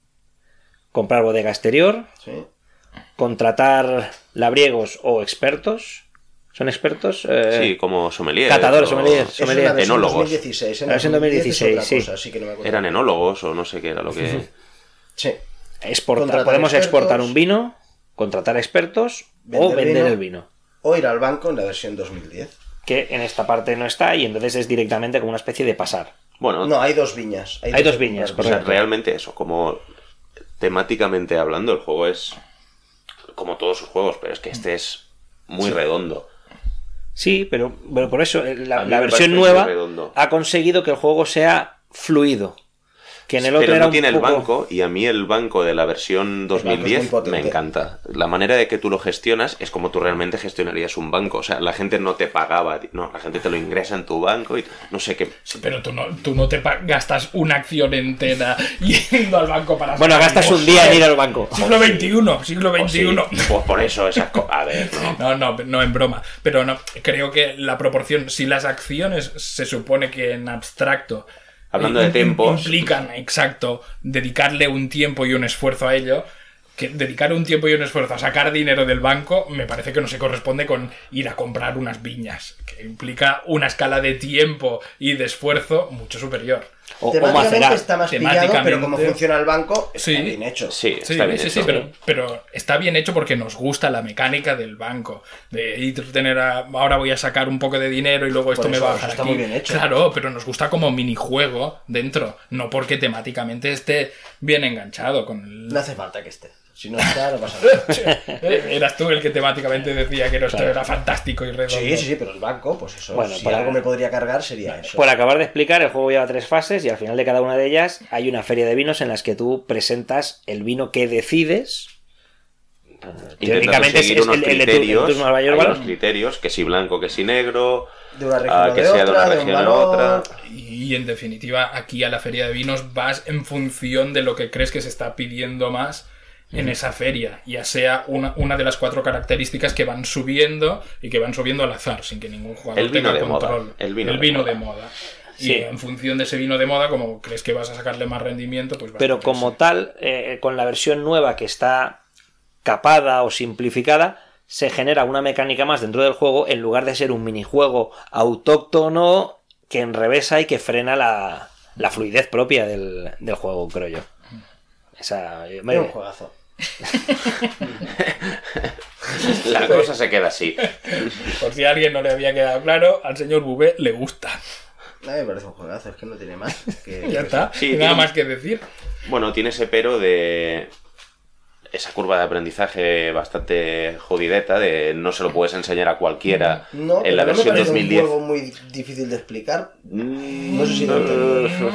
exterior, sí. contratar labriegos o expertos. ¿Son expertos? Sí, como sommelier. catadores, o- sommeliers. Eso es la versión Enólogos. 2016. En La versión 2010 es otra 2016, cosa, así que no me acuerdo. Eran enólogos o no sé qué era lo que... Sí. Exportar. Contratar Podemos expertos. exportar un vino, contratar expertos o Vender vender vino. el vino. O ir al banco en la versión 2010. Que en esta parte no está y entonces es directamente como una especie de pasar. Bueno, No, hay 2 viñas. Hay dos viñas, o sea, correcto. realmente eso, como temáticamente hablando, el juego es como todos sus juegos, pero es que este es muy redondo. Sí, pero por eso la A mí me versión parece nueva muy redondo. ha conseguido que el juego sea fluido. Que en el otro Pero era no un tiene poco... el banco, y a mí el banco de la versión banco es muy 2010 potente. me encanta. La manera de que tú lo gestionas es como tú realmente gestionarías un banco. O sea, la gente no te pagaba, no, la gente te lo ingresa en tu banco y no sé qué. pero tú no te gastas una acción entera yendo al banco para... Bueno, sacar gastas dinero. un día en ir al banco. Siglo XXI, siglo Pues sí, XXI. pues por eso esas cosas. A ver, no. No, en broma. Pero no, creo que la proporción, si las acciones se supone que en abstracto Hablando de tiempos... Implican, exacto, dedicarle un tiempo y un esfuerzo a ello. Que dedicar un tiempo y un esfuerzo a sacar dinero del banco me parece que no se corresponde con ir a comprar unas viñas, que implica una escala de tiempo y de esfuerzo mucho superior. O Temáticamente macerar. está más pillado, pero como funciona el banco, está Sí. bien hecho. Sí, Sí, está bien sí, hecho. sí, pero está bien hecho porque nos gusta la mecánica del banco. De ir tener ahora voy a sacar un poco de dinero y luego esto Por me eso, va a eso bajar está aquí. muy bien hecho. Claro, pero nos gusta como minijuego dentro, no porque temáticamente esté bien enganchado con el... No hace falta que esté. Si no está, no pasa nada. Eras tú el que temáticamente decía que esto era fantástico y redondo. Sí, pero el banco, pues eso. Bueno, si para- algo me podría cargar sería eso. Por acabar de explicar, el juego lleva 3 fases y al final de cada una de ellas hay una feria de vinos en las que tú presentas el vino que decides. Teóricamente es seguir unos el de tu criterios, turno mayor hay valor. unos criterios, que si blanco, que si negro, De una región o que de sea de otra, una de un región a valor. otra. Y en definitiva, aquí a la feria de vinos vas en función de lo que crees que se está pidiendo más en esa feria, ya sea una de las 4 características que van subiendo y que van subiendo al azar, sin que ningún jugador El vino tenga de moda, control. el vino de de moda. Sí. Y en función de ese vino de moda, como crees que vas a sacarle más rendimiento, pues vas Pero a como ese. tal, con la versión nueva que está capada o simplificada, se genera una mecánica más dentro del juego en lugar de ser un minijuego autóctono que enrevesa y que frena la fluidez propia del juego, creo yo. Esa, Es un juegazo. La cosa se queda así. Por si a alguien no le había quedado claro, al señor Bubé le gusta. A mí me parece un juegazo, es que no tiene más. Que, Ya está, Sí, nada tiene- más que decir. Bueno, tiene ese pero de esa curva de aprendizaje bastante jodideta, de no se lo puedes enseñar a cualquiera No, en la pero no me versión parece 2010. un juego muy difícil de explicar. No No sé si lo entiendo.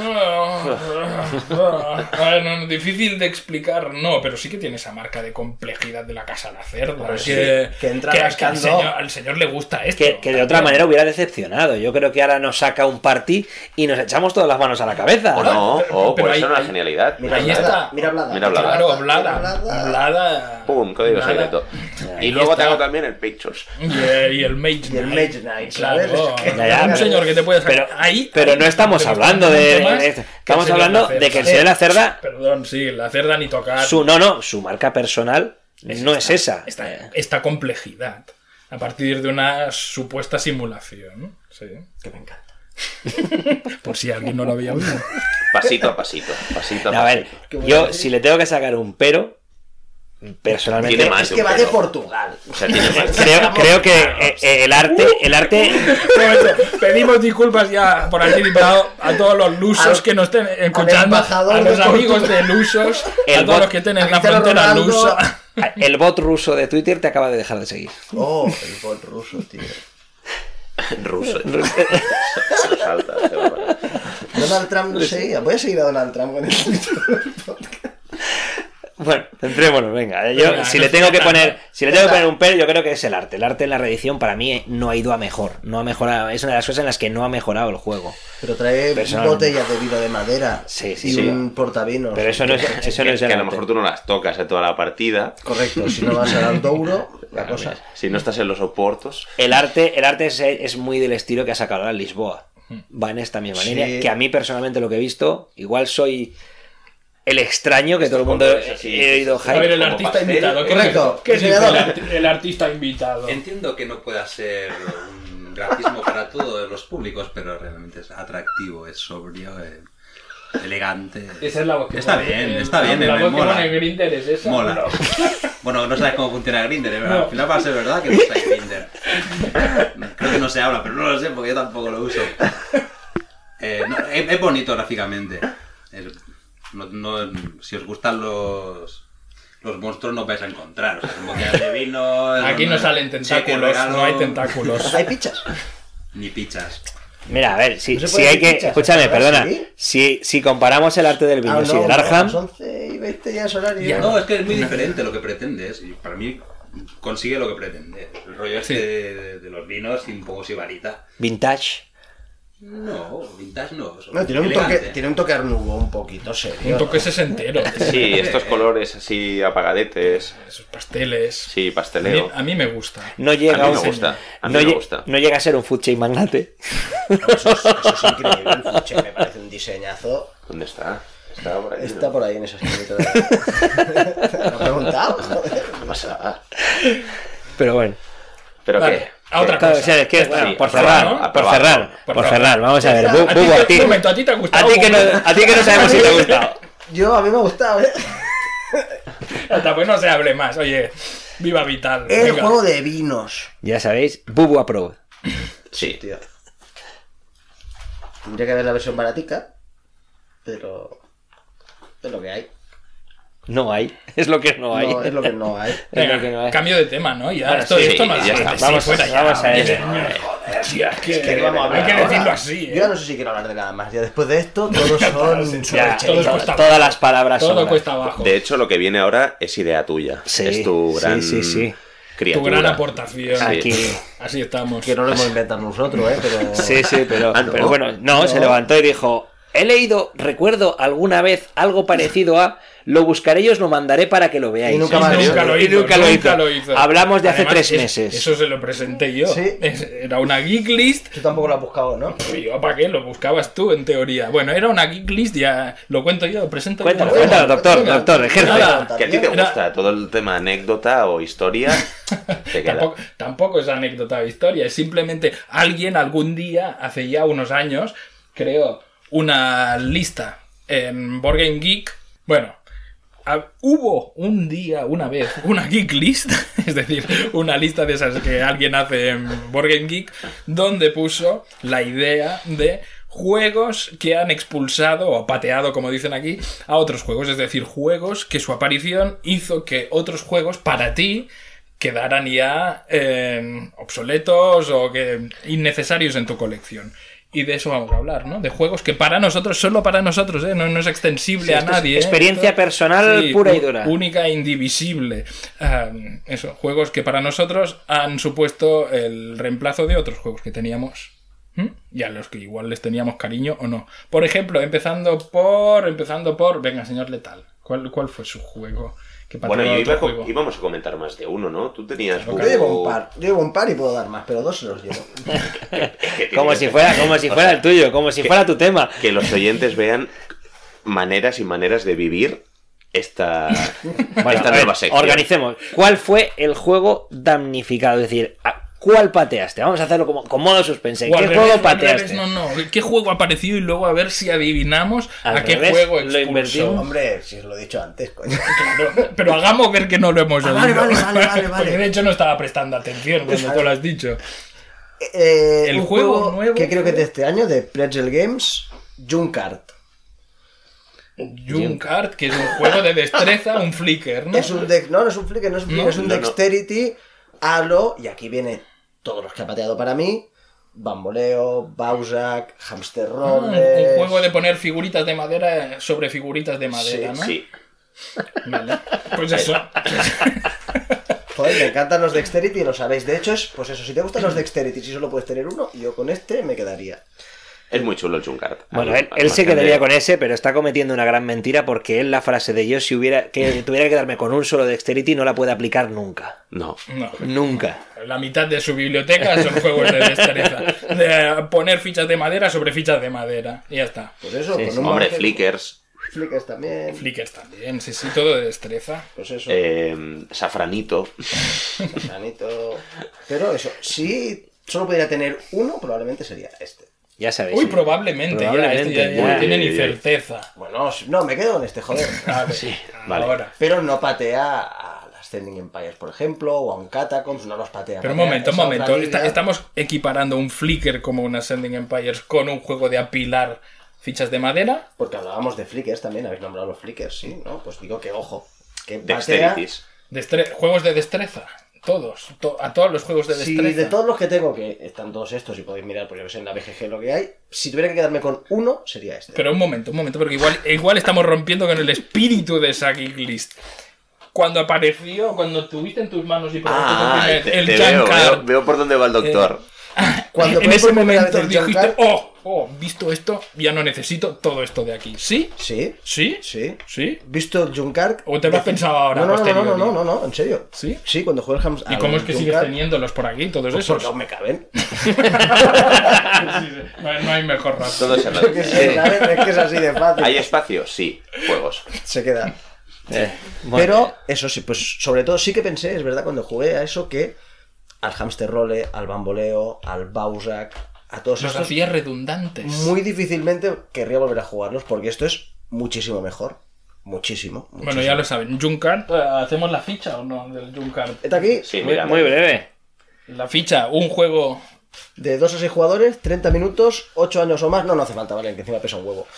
Bueno, difícil de explicar, no, pero sí que tiene esa marca de complejidad de la casa a la cerda. Hombre, sí, que entra que rascando. al señor le gusta esto. Que de otra manera hubiera decepcionado. Yo creo que ahora nos saca un party y nos echamos todas las manos a la cabeza. O no, pero- o pero puede ser ahí- una ahí- genialidad. Mira, Ahí Blada, está. Mira Blada. Mira Blada. Claro, Mira Blada. Blada. ¡Pum! Código Blada. secreto. Ahí Y luego está. tengo también el Pictures. Y el Mage Y el Knight. Mage Knight, Claro, ¿sabes? Es que- Ya, ya, un pero- señor que te puede sacar. Pero no estamos hablando de... Estamos Estamos hablando de que el señor de la cerda... Perdón, sí, la cerda ni tocar. Su marca personal no es esa. Esta complejidad. A partir de una supuesta simulación. Sí. Que me encanta. Por si alguien no lo había oído. Pasito a pasito, pasito a A ver, pasito. Qué bueno, yo ¿eh? si le tengo que sacar un pero, personalmente... Tiene más Es de que un va de pero. Portugal. O sea, tiene más. Creo que el arte Pedimos disculpas ya por anticipado a todos los lusos que nos estén escuchando, embajador a los de amigos Portugal. de lusos, El a todos bot- los que tienen la Cristiano frontera Ronaldo. lusa. el bot ruso de Twitter te acaba de dejar de seguir. Oh, el bot ruso, tío. Ruso. Se lo salta. se va para- Donald Trump no seguía. Voy a seguir a Donald Trump con el Twitter del podcast. Bueno, centrémonos, venga. Yo, Venga, si no le tengo que está poner, si le tengo que poner un pero, yo creo que es el arte. El arte en la reedición para mí no ha ido a mejor. No ha mejorado. Es una de las cosas en las que no ha mejorado el juego. Pero trae Personalmente. botellas de vino de madera Sí, sí, y sí. un portavinos. Pero eso no es, eso no es Que el a lo arte. mejor tú no las tocas en toda la partida. Correcto, si no vas al Douro, la cosa. Si no estás en los oportos. El arte es muy del estilo que ha sacado ahora Lisboa. Va en esta misma Sí. línea. Que a mí personalmente lo que he visto, igual soy el extraño que todo el mundo colores así, he oído A ver, hype. el Como artista pastel. invitado. Correcto. ¿Qué dice Diseñador. el artista invitado? Entiendo que no pueda ser un racismo para todos los públicos, pero realmente es atractivo, es sobrio, elegante. Esa es la voz que Está pone- bien, La me voz que mola. pone Grindr es esa. Mola. ¿no? Bueno, no sabes cómo funciona Grindr, pero No. al final va a ser verdad que no está en Grindr. Creo que no se habla, pero no lo sé porque yo tampoco lo uso. Es bonito gráficamente. Si os gustan los monstruos no vais a encontrar. O sea, son botellas de vino. Aquí no salen cheque, tentáculos, regalo, no hay tentáculos. Hay pichas. Ni pichas. Mira, a ver, si, No se si puede hay decir que. pichas, Escúchame, ¿ahora perdona. sí? Si comparamos el arte del vino y del A Arkham, las 11:20 ya es horario. No, es que es muy diferente lo que pretendes. Y para mí consigue lo que pretende. El rollo este de los vinos y un poco sibarita. vintage. No, vintage no. No, tiene un toque arnubo un poquito serio. Un toque sesentero. Sí, estos colores así apagadetes. Esos pasteles. Sí, A pasteleo. mí me gusta. No llega A mí un- me gusta. A mí no, me lle- gusta. no llega a ser un food chain magnate. Eso es increíble. El Fuche me parece un diseñazo. ¿Dónde está? Está por ahí. Está ¿no? por ahí en esa esquinita. ¿Te lo has preguntado? Joder. ¿Qué pasa? Pero bueno. ¿Pero Vale, qué? a otra Claro, cosa. o sea, es que, Ya está. bueno, por aprobar, cerrar, ¿no? por Aprobar. cerrar, Por por favor. cerrar. Vamos a ver. A Bubu, A ti a ti. un momento, ¿a ti te ha gustado? A ti que no sabemos si te ha gustado. A mí me ha gustado, ¿eh? Hasta pues no se hable más. Oye, viva Vital. El Venga. juego de vinos. Ya sabéis, Bubu Approve. Sí. Tío. Tendría que haber la versión baratica, pero es lo que hay. No hay. Es lo que no hay. No, es lo que no hay. Es Venga, lo que no hay. cambio de tema, ¿no? Ya, Bueno, esto, sí, esto no ya sí, está. sí, Vamos- fuera ya, vamos a oye, ello. Hostia, es que ¿Qué vamos a hablar hay que ahora? decirlo así, Yo ¿eh? no sé si quiero hablar de nada más. Ya después de esto, todos son Ya, Todo cuesta todas abajo. las palabras Todo sobran. cuesta abajo. De hecho, lo que viene ahora es idea tuya. Sí, es tu gran sí. Tu criatura. gran aportación. Sí. Aquí. Así estamos. que no lo hemos inventado nosotros, Pero... Sí, pero, Ah, ¿no? pero bueno, no, se levantó y dijo: he leído, recuerdo alguna vez algo parecido a. Lo buscaré y os lo mandaré para que lo veáis. Y nunca Sí, más. nunca lo Y hizo, nunca lo hizo. Hablamos de hace 3 meses. Eso se lo presenté yo. Sí. Era una geek list. Tú tampoco lo has buscado, ¿no? Y yo, ¿para qué? Lo buscabas tú, en teoría. Bueno, era una geek list, ya lo cuento yo, lo presento Cuéntalo, yo. cuéntalo, doctor, Venga. doctor, ejerce. Nada, Que a ti te Era- gusta todo el tema anécdota o historia. Te queda. Tampoco es anécdota o historia, es simplemente alguien algún día, hace ya unos años, creó una lista en Board Game Geek. Bueno, hubo un día, una vez, una geek list, es decir, una lista de esas que alguien hace en Board Game Geek, donde puso la idea de juegos que han expulsado o pateado, como dicen aquí, a otros juegos. Es decir, juegos que su aparición hizo que otros juegos, para ti, quedaran ya obsoletos o que innecesarios en tu colección. Y de eso vamos a hablar, ¿no? De juegos que para nosotros, solo para nosotros, no es extensible Sí, a esto es nadie. experiencia Esto- personal pura y dura. Única e indivisible. Eso, juegos que para nosotros han supuesto el reemplazo de otros juegos que teníamos. Y a los que igual les teníamos cariño o no. Por ejemplo, empezando por... Venga, señor Letal. ¿Cuál fue su juego? Que Bueno, pateó a otro juego? íbamos a comentar más de uno, ¿no? Tú tenías Claro, Yo llevo un par y puedo dar más, pero 2 se los llevo. Como si fuera el tuyo, como si fuera tu tema. Que los oyentes vean maneras y maneras de vivir esta Bueno, a ver, nueva sección. organicemos. ¿Cuál fue el juego damnificado? Es decir, ¿cuál pateaste? Vamos a hacerlo como con modo suspense. O al ¿Qué revés, juego o al pateaste? revés, no. ¿Qué juego ha aparecido? Y luego a ver si adivinamos Al a qué revés, juego lo expulsó. invertimos. Hombre, si os lo he dicho antes, coño. Claro, pero hagamos ver que no lo hemos oído. vale, vale. Porque de hecho no estaba prestando atención cuando tú lo has dicho. El Un juego nuevo que creo que es fue- de este año, de Pretzel Games, Junkart. Junkart, que es un juego de destreza, un flicker, ¿no? Es un no es un flicker, no es un flicker, No, es un no, no. Dexterity, Halo, y aquí viene todos los que ha pateado para mí: Bamboleo, Bausac, Hamster Un Rollers. juego de poner figuritas de madera sobre figuritas de madera, ¿no? Sí. Vale. Pues eso. Joder, me encantan los Dexterity, lo sabéis. De hecho, es pues eso, si te gustan los Dexterity, si solo puedes tener uno, yo con este me quedaría. Es muy chulo el Junkart. Bueno, él se quedaría con ese, pero está cometiendo una gran mentira porque él la frase de yo si tuviera que quedarme con un solo Dexterity no la puede aplicar nunca. No. No. Nunca. La mitad de su biblioteca son juegos de destreza. De poner fichas de madera sobre fichas de madera. Y ya está. Pues eso, Sí, con sí. un Hombre, margen- Flickers, Flickers también. Flickers también, sí, todo de destreza. Pues eso. Safranito. Sanito. Pero eso, si solo pudiera tener uno, probablemente sería este. Ya sabéis. Uy, sí. probablemente, Probablemente, ya, no ya. tiene ni Uy, uy, uy. certeza. Bueno, no, me quedo con este, joder. Sí, vale. ahora. Pero no patea a las Ascending Empires, por ejemplo, o a un Catacombs, no los patea. Pero un patea momento, esa otra liga. estamos equiparando un Flicker como un Ascending Empires con un juego de apilar fichas de madera. Porque hablábamos de Flickers también, habéis nombrado los Flickers, sí, ¿no? Pues digo que, ojo, que patea... Dexterities. Juegos de destreza. Todos. A todos los juegos de Si destreza. de todos los que tengo, que están todos estos y podéis mirar, porque en la BGG lo que hay, si tuviera que quedarme con uno, sería este. Pero un momento, porque igual estamos rompiendo con el espíritu de esa geek list. Cuando apareció, cuando tuviste en tus manos y probaste por primera vez el te Junkart, veo por dónde va el doctor. Cuando en probé ese por primera momento vez el John dijiste, Carr- visto esto, ya no necesito todo esto de aquí. ¿Sí? Sí, ¿Sí? sí. ¿Sí? Visto el Junkard. ¿O te lo has pensado ahora, No, posteriori? no, en serio. ¿Sí? Sí, cuando jugué al ¿Y cómo es que sigues teniéndolos por aquí, todos Pues esos? porque aún me caben. No hay mejor razón. Todo se Es que es así de fácil. ¿Hay espacio? Sí. Juegos. Se queda. Bueno, Pero eso sí, pues sobre todo sí que pensé, es verdad, cuando jugué a eso, que al Hamster Roll, al Bamboleo, al Bausac, a todos Los estos, hacías redundantes. muy difícilmente querría volver a jugarlos porque esto es muchísimo mejor. Muchísimo. Bueno, ya lo saben. Junkard, ¿hacemos la ficha o no del Junkard? Está aquí, Sí, muy, mira. muy breve. La ficha, un juego... de 2 a 6 jugadores, 30 minutos, 8 años o más. No, no hace falta, vale, que encima pesa un huevo.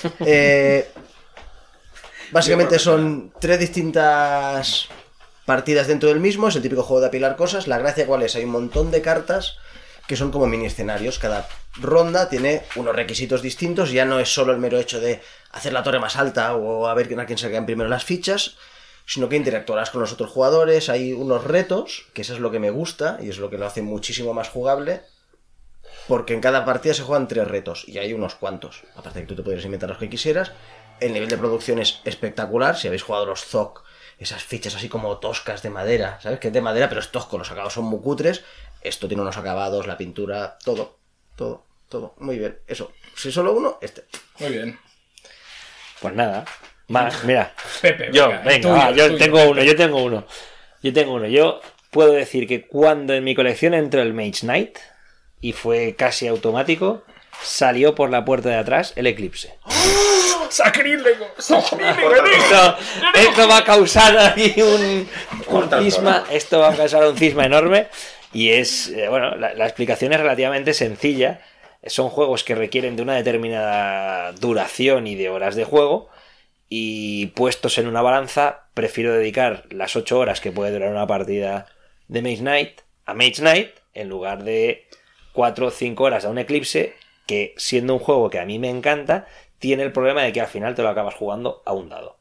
Básicamente son 3 distintas partidas dentro del mismo. Es el típico juego de apilar cosas. La gracia cuál es, hay un montón de cartas que son como mini escenarios. Cada ronda tiene unos requisitos distintos. Ya no es solo el mero hecho de hacer la torre más alta o a ver a quién se quedan primero las fichas, sino que interactuarás con los otros jugadores. Hay unos retos, que eso es lo que me gusta y es lo que lo hace muchísimo más jugable, porque en cada partida se juegan 3 retos y hay unos cuantos. Aparte de que tú te podrías inventar los que quisieras. El nivel de producción es espectacular. Si habéis jugado los ZOC, esas fichas así como toscas de madera, ¿sabes? Que es de madera, pero es tosco, los acabados son muy cutres. Esto tiene unos acabados, la pintura, todo. Muy bien, eso. Si solo uno, este. Muy bien. Pues nada. Mira. Pepe, Yo, el tuyo, venga, el yo tuyo, tengo Pepe. uno, yo tengo uno. Yo puedo decir que cuando en mi colección entró el Mage Knight, y fue casi automático, salió por la puerta de atrás el Eclipse. ¡Sacrílego! ¡Sacrílego! Esto va a causar aquí un Corta el cisma. Esto va a causar un cisma enorme. Y es, bueno, la explicación es relativamente sencilla. Son juegos que requieren de una determinada duración y de horas de juego. Y puestos en una balanza, prefiero dedicar las 8 horas que puede durar una partida de Mage Knight a Mage Knight en lugar de 4 o 5 horas a un Eclipse, que siendo un juego que a mí me encanta, tiene el problema de que al final te lo acabas jugando a un dado.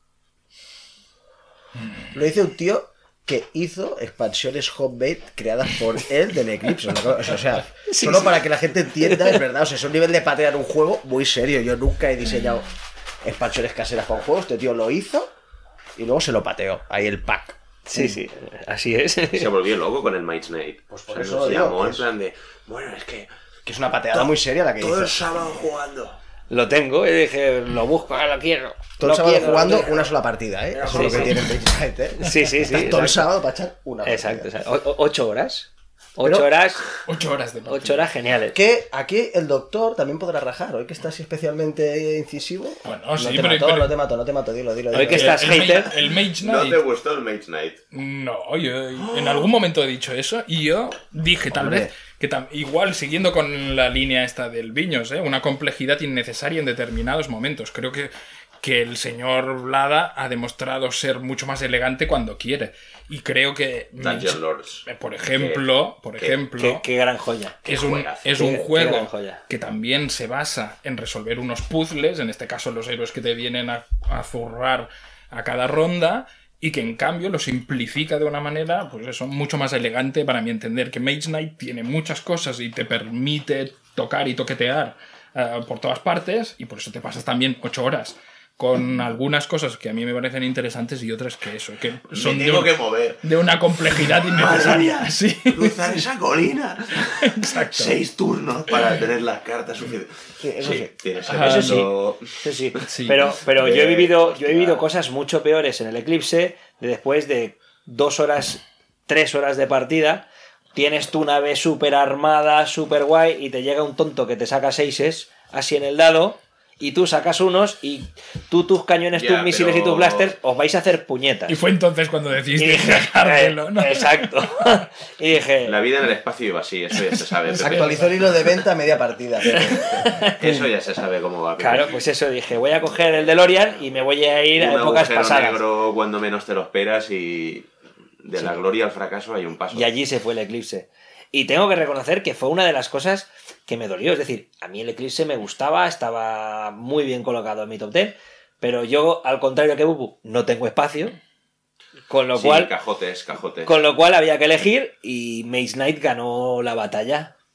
Lo dice un tío que hizo expansiones homemade creadas por él del Eclipse. O sea, solo para que la gente entienda, es verdad. O sea, es un nivel de patear un juego muy serio. Yo nunca he diseñado expansiones caseras con juegos. Este tío lo hizo y luego se lo pateó. Ahí el pack. Sí, así es. Se volvió loco con el Mage Knight. Pues por O sea, eso nos lo digo, llamó en es- plan de... Bueno, es que... Que es una pateada muy seria la que Todo el hizo. sábado jugando. Lo tengo y dije, lo busco, lo quiero. Todo Lo el sábado quiero, jugando lo quiero. una sola partida, ¿eh? Eso Sí, es lo que sí. tiene el Mage Knight, ¿eh? Sí, Estás todo el exacto. sábado para echar una partida. Exacto. 8 horas. 8 Pero- horas. 8 horas de 8 horas geniales. Que aquí el doctor también podrá rajar. Hoy que está así especialmente incisivo. Bueno, sí, no te pero- mato, no te mato, dilo. Hoy que estás el hater. El Mage ¿No Knight. te gustó el Mage Knight? No, yo en algún momento he dicho eso y yo dije tal Hombre. vez que igual siguiendo con la línea esta del Viños, una complejidad innecesaria en determinados momentos. Creo que el señor Vlada ha demostrado ser mucho más elegante cuando quiere y creo que Dungeon Lords. por ejemplo, Qué gran joya. es juegazo. un Qué gran juego joya. que también se basa en resolver unos puzzles, en este caso los héroes que te vienen a zurrar a cada ronda, y que en cambio lo simplifica de una manera, pues eso, mucho más elegante para mi entender, que Mage Knight tiene muchas cosas y te permite tocar y toquetear por todas partes, y por eso te pasas también 8 horas. Con algunas cosas que a mí me parecen interesantes y otras que eso, que son mover. de una complejidad innecesaria. Sí, Cruzar esa colina. exacto. 6 turnos para tener las cartas suficientes. Sí, eso sí. Tienes Eso que sí. Sí. Pero yo he vivido cosas mucho peores en el Eclipse, de después de 2 horas, 3 horas de partida. Tienes tu nave súper armada, súper guay, y te llega un tonto que te saca 6 así en el dado, y tú sacas unos, y tú, tus cañones, Ya, tus misiles pero- y tus blasters, os vais a hacer puñetas. Y fue entonces cuando Y decidiste dije, sacártelo, ¿no? exacto. Y dije, La vida en el espacio iba así, eso ya se sabe. Pepe. Actualizó el hilo de venta a media partida. Eso ya se sabe cómo va. Pepe. claro, pues eso, dije, voy a coger el DeLorean y me voy a ir a Un épocas agujero pasadas. negro cuando menos te lo esperas y de la gloria al fracaso hay un paso. Y allí se fue el Eclipse. Y tengo que reconocer que fue una de las cosas que me dolió. Es decir, a mí el Eclipse me gustaba, estaba muy bien colocado en mi top 10, pero yo, al contrario que Bubu, no tengo espacio, con lo Sí, cual cajotes. había que elegir, y Mage Knight ganó la batalla.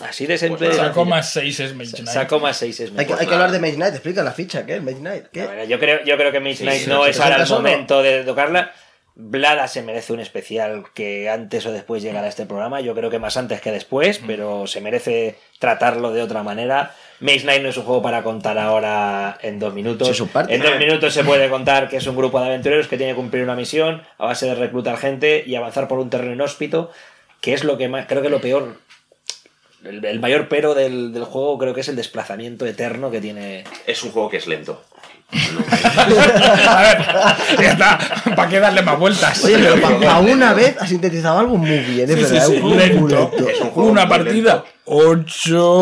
Así de simple. Pues Sacó más 6 es Mage Knight. Sacó más 6 es Hay que hablar de Mage Knight, explica la ficha, ¿qué es Mage Knight? ¿Qué? A ver, yo creo que Mage Sí, Knight sí, no sí, es sí, ahora sí, el eso no. momento de tocarla. Blada se merece un especial que antes o después llegará a este programa. Yo creo que más antes que después, pero se merece tratarlo de otra manera. Mage Knight no es un juego para contar ahora en 2 minutos. Sí, su parte. En 2 minutos se puede contar que es un grupo de aventureros que tiene que cumplir una misión a base de reclutar gente y avanzar por un terreno inhóspito, que es lo que más, creo que lo peor. El mayor pero del juego creo que es el desplazamiento eterno que tiene. Es un juego que es lento. A ver, ya está. ¿Para qué darle más vueltas? Oye, pero para una vez ha sintetizado algo muy bien, es verdad. sí, un juego muy lento. lento. Es un juego Una muy partida, lento. 8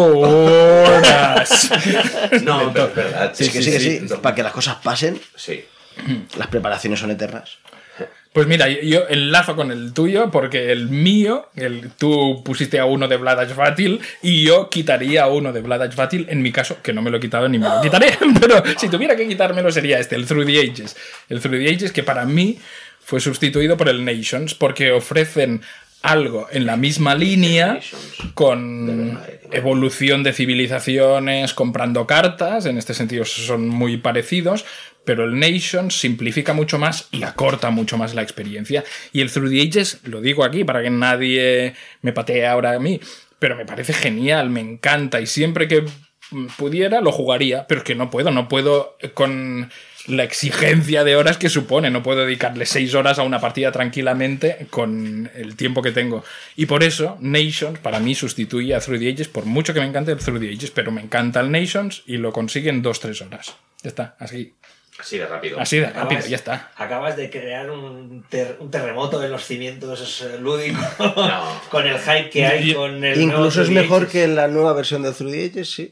horas. No, pero es verdad. Sí, que sí. Para que las cosas pasen, Sí. las preparaciones son eternas. Pues mira, yo enlazo con el tuyo porque el mío, tú pusiste a uno de Vladash Vatil y yo quitaría a uno de Vladash Vatil, en mi caso, que no me lo he quitado ni me lo quitaré, pero si tuviera que quitármelo sería el Through the Ages. El Through the Ages que para mí fue sustituido por el Nations porque ofrecen algo en la misma línea con evolución de civilizaciones, comprando cartas, en este sentido son muy parecidos, pero el Nations simplifica mucho más y acorta mucho más la experiencia. Y el Through the Ages, lo digo aquí para que nadie me patee ahora a mí, pero me parece genial, me encanta y siempre que pudiera lo jugaría, pero es que no puedo con la exigencia de horas que supone, no puedo dedicarle 6 horas a una partida tranquilamente con el tiempo que tengo. Y por eso Nations para mí sustituye a Through the Ages, por mucho que me encante el Through the Ages, pero me encanta el Nations y lo consigue en 2-3 horas. Ya está, así. Así de rápido. Así de rápido, ya está. Acabas de crear un terremoto en los cimientos lúdicos No. con el hype que hay, con el Incluso es nuevo mejor 3DS. que la nueva versión de Through the Ages, sí.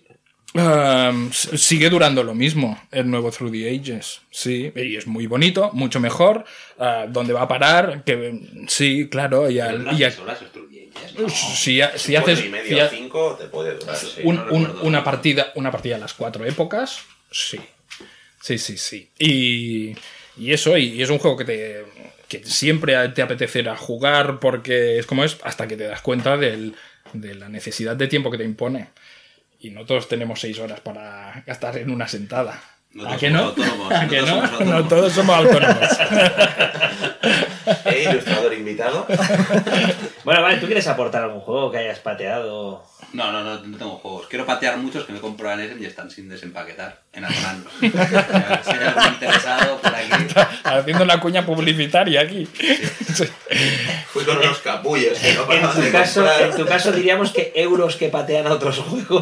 Sigue durando lo mismo el nuevo Through the Ages, sí, y es muy bonito, mucho mejor. ¿Dónde va a parar? Que sí, claro, y al- y a- horas es Through the Ages, ¿no? si haces 4,5 o 5 te puede durar. Sí. una partida a las 4 épocas, sí. Sí. Y eso, y es un juego que siempre te apetecerá jugar porque es como es, hasta que te das cuenta de la necesidad de tiempo que te impone. Y no todos tenemos 6 horas para gastar en una sentada. No ¿A todos que no? somos autónomos, ¿A no que todos no? somos autónomos. No todos somos autónomos. Ilustrador invitado. Bueno, vale, ¿tú quieres aportar algún juego que hayas pateado? No tengo juegos. Quiero patear muchos que me compro en Essen y están sin desempaquetar en Atman. Si hay algún interesado por aquí. Haciendo una cuña publicitaria aquí. Sí. Fui con unos capullos que no paraban de En tu comprar. caso diríamos que euros que patean a otros juegos.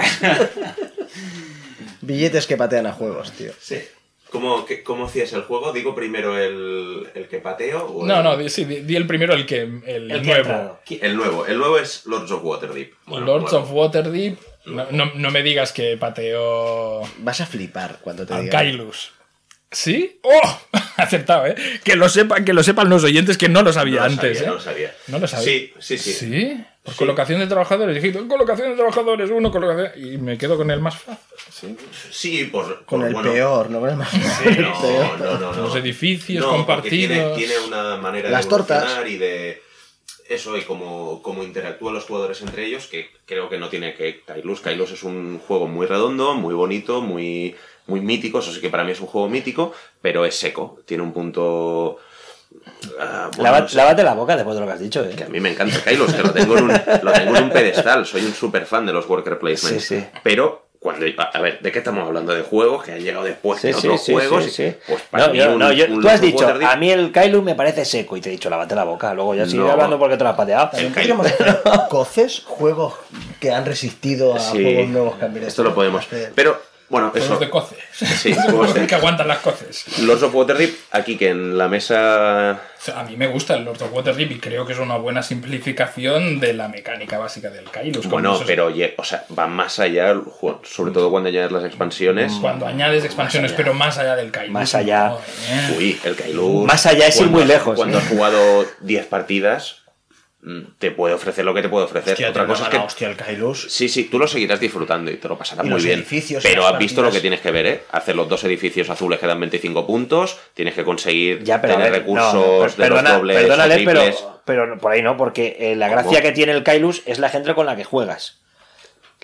Billetes que patean a juegos, tío. Sí. ¿Cómo hacías el juego? ¿Digo primero el que pateo? O No, di el primero el El que ha nuevo. entrado. El nuevo. El nuevo es Lords of Waterdeep. Lords of Waterdeep. No me digas que pateó Vas a flipar cuando te al diga. Kailus. ¿Sí? ¡Oh! Acertado, ¿eh? Que lo sepan los oyentes que no lo sabía antes, ¿eh? No lo sabía. No lo sabía. Sí. ¿Sí? Por Sí. colocación de trabajadores. Dijiste, colocación de trabajadores, colocación. Y me quedo con el más fácil. ¿Sí? Sí, por Con el bueno, peor, ¿no? Con el más No. Los edificios No, porque compartidos. tiene una manera Las de tortas. evolucionar y de eso, y cómo interactúan los jugadores entre ellos, que creo que no tiene que Kailus. Kailus es un juego muy redondo, muy bonito, muy mítico. Eso sí que para mí es un juego mítico, pero es seco. Tiene un punto... no sé, Lávate la boca después de lo que has dicho, que a mí me encanta Kailus, que lo tengo en un pedestal. Soy un super fan de los worker placements. Sí. Pero... a ver, ¿de qué estamos hablando? ¿De juegos que han llegado después de Sí, otros juegos? sí. Pues para mí un Tú has Lords of dicho, Waterdeep- a mí el Kailus me parece seco y te he dicho, lávate la boca. Luego ya sigue No. hablando porque te lo has pateado. También podríamos hacer coces, juegos que han resistido a Sí, juegos nuevos que han venido. esto lo podemos. Pero, bueno, Juegos eso. de coces. Sí, juegos de- que aguantan las coces. Lords of Waterdeep, aquí que en la mesa. O sea, a mí me gusta el Lord of Waterdeep y creo que es una buena simplificación de la mecánica básica del Kailus. Bueno, pero o sea, va más allá, sobre todo cuando añades las expansiones. Cuando añades expansiones, allá. pero más allá del Kailus. Más allá. No, Uy, el Kailus. Más allá es ir cuando muy has- lejos, Cuando ¿eh? has jugado 10 partidas, te puede ofrecer lo que te puede ofrecer. Hostia, Otra cosa es que. hostia, el Kailus. Sí, tú lo seguirás disfrutando y te lo pasarás Y muy los bien. edificios y Pero las has visto lo que partidas. tienes que ver, ¿eh? Hacer los 2 edificios azules que dan 25 puntos, tienes que conseguir Ya, pero a tener ver, recursos de los dobles perdónale, o triples. pero por ahí no, porque la ¿Cómo? gracia que tiene el Kailus es la gente con la que juegas.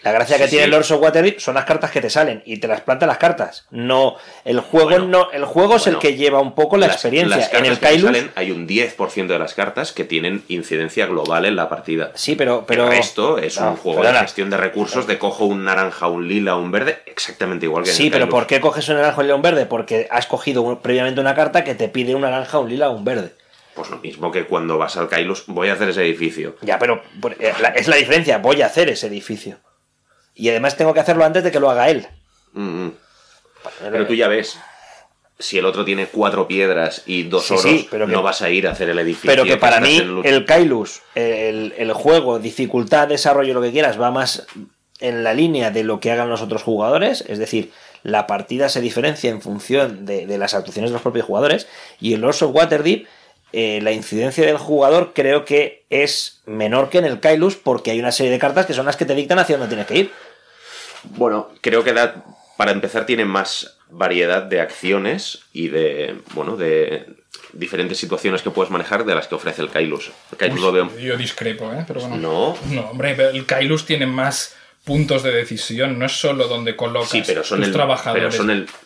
La gracia que Sí, tiene sí. Lords of Waterdeep son las cartas que te salen y te las plantan las cartas. No, el juego el juego es el que lleva un poco la experiencia. Las En el cartas que te Kailus, salen, hay un 10% de las cartas que tienen incidencia global en la partida. sí, pero El resto es no, un juego perdona. de gestión de recursos, de cojo un naranja, un lila, un verde, exactamente igual que en Sí, el pero Kailus. ¿por qué coges un naranja, un lila, un verde? Porque has cogido previamente una carta que te pide un naranja, un lila, un verde. Pues lo mismo que cuando vas al Kailus, voy a hacer ese edificio. Ya, pero es la diferencia. Voy a hacer ese edificio. Y además tengo que hacerlo antes de que lo haga él. Pero tú ya ves, si el otro tiene 4 piedras y 2 Sí, oros, sí, pero no que- vas a ir a hacer el edificio. Pero que para estás mí, en el Kailus, el juego, dificultad, desarrollo, lo que quieras, va más en la línea de lo que hagan los otros jugadores. Es decir, la partida se diferencia en función de las actuaciones de los propios jugadores. Y en Lords of Waterdeep, la incidencia del jugador creo que es menor que en el Kailus, porque hay una serie de cartas que son las que te dictan hacia dónde tienes que ir. Bueno, creo que para empezar tiene más variedad de acciones y de diferentes situaciones que puedes manejar de las que ofrece el Kailus. El Kailus lo veo... Yo discrepo, ¿eh? Pero bueno. No. No, hombre, pero el Kailus tiene más puntos de decisión, no es solo donde colocas Sí, pero son tus trabajadores. Pero son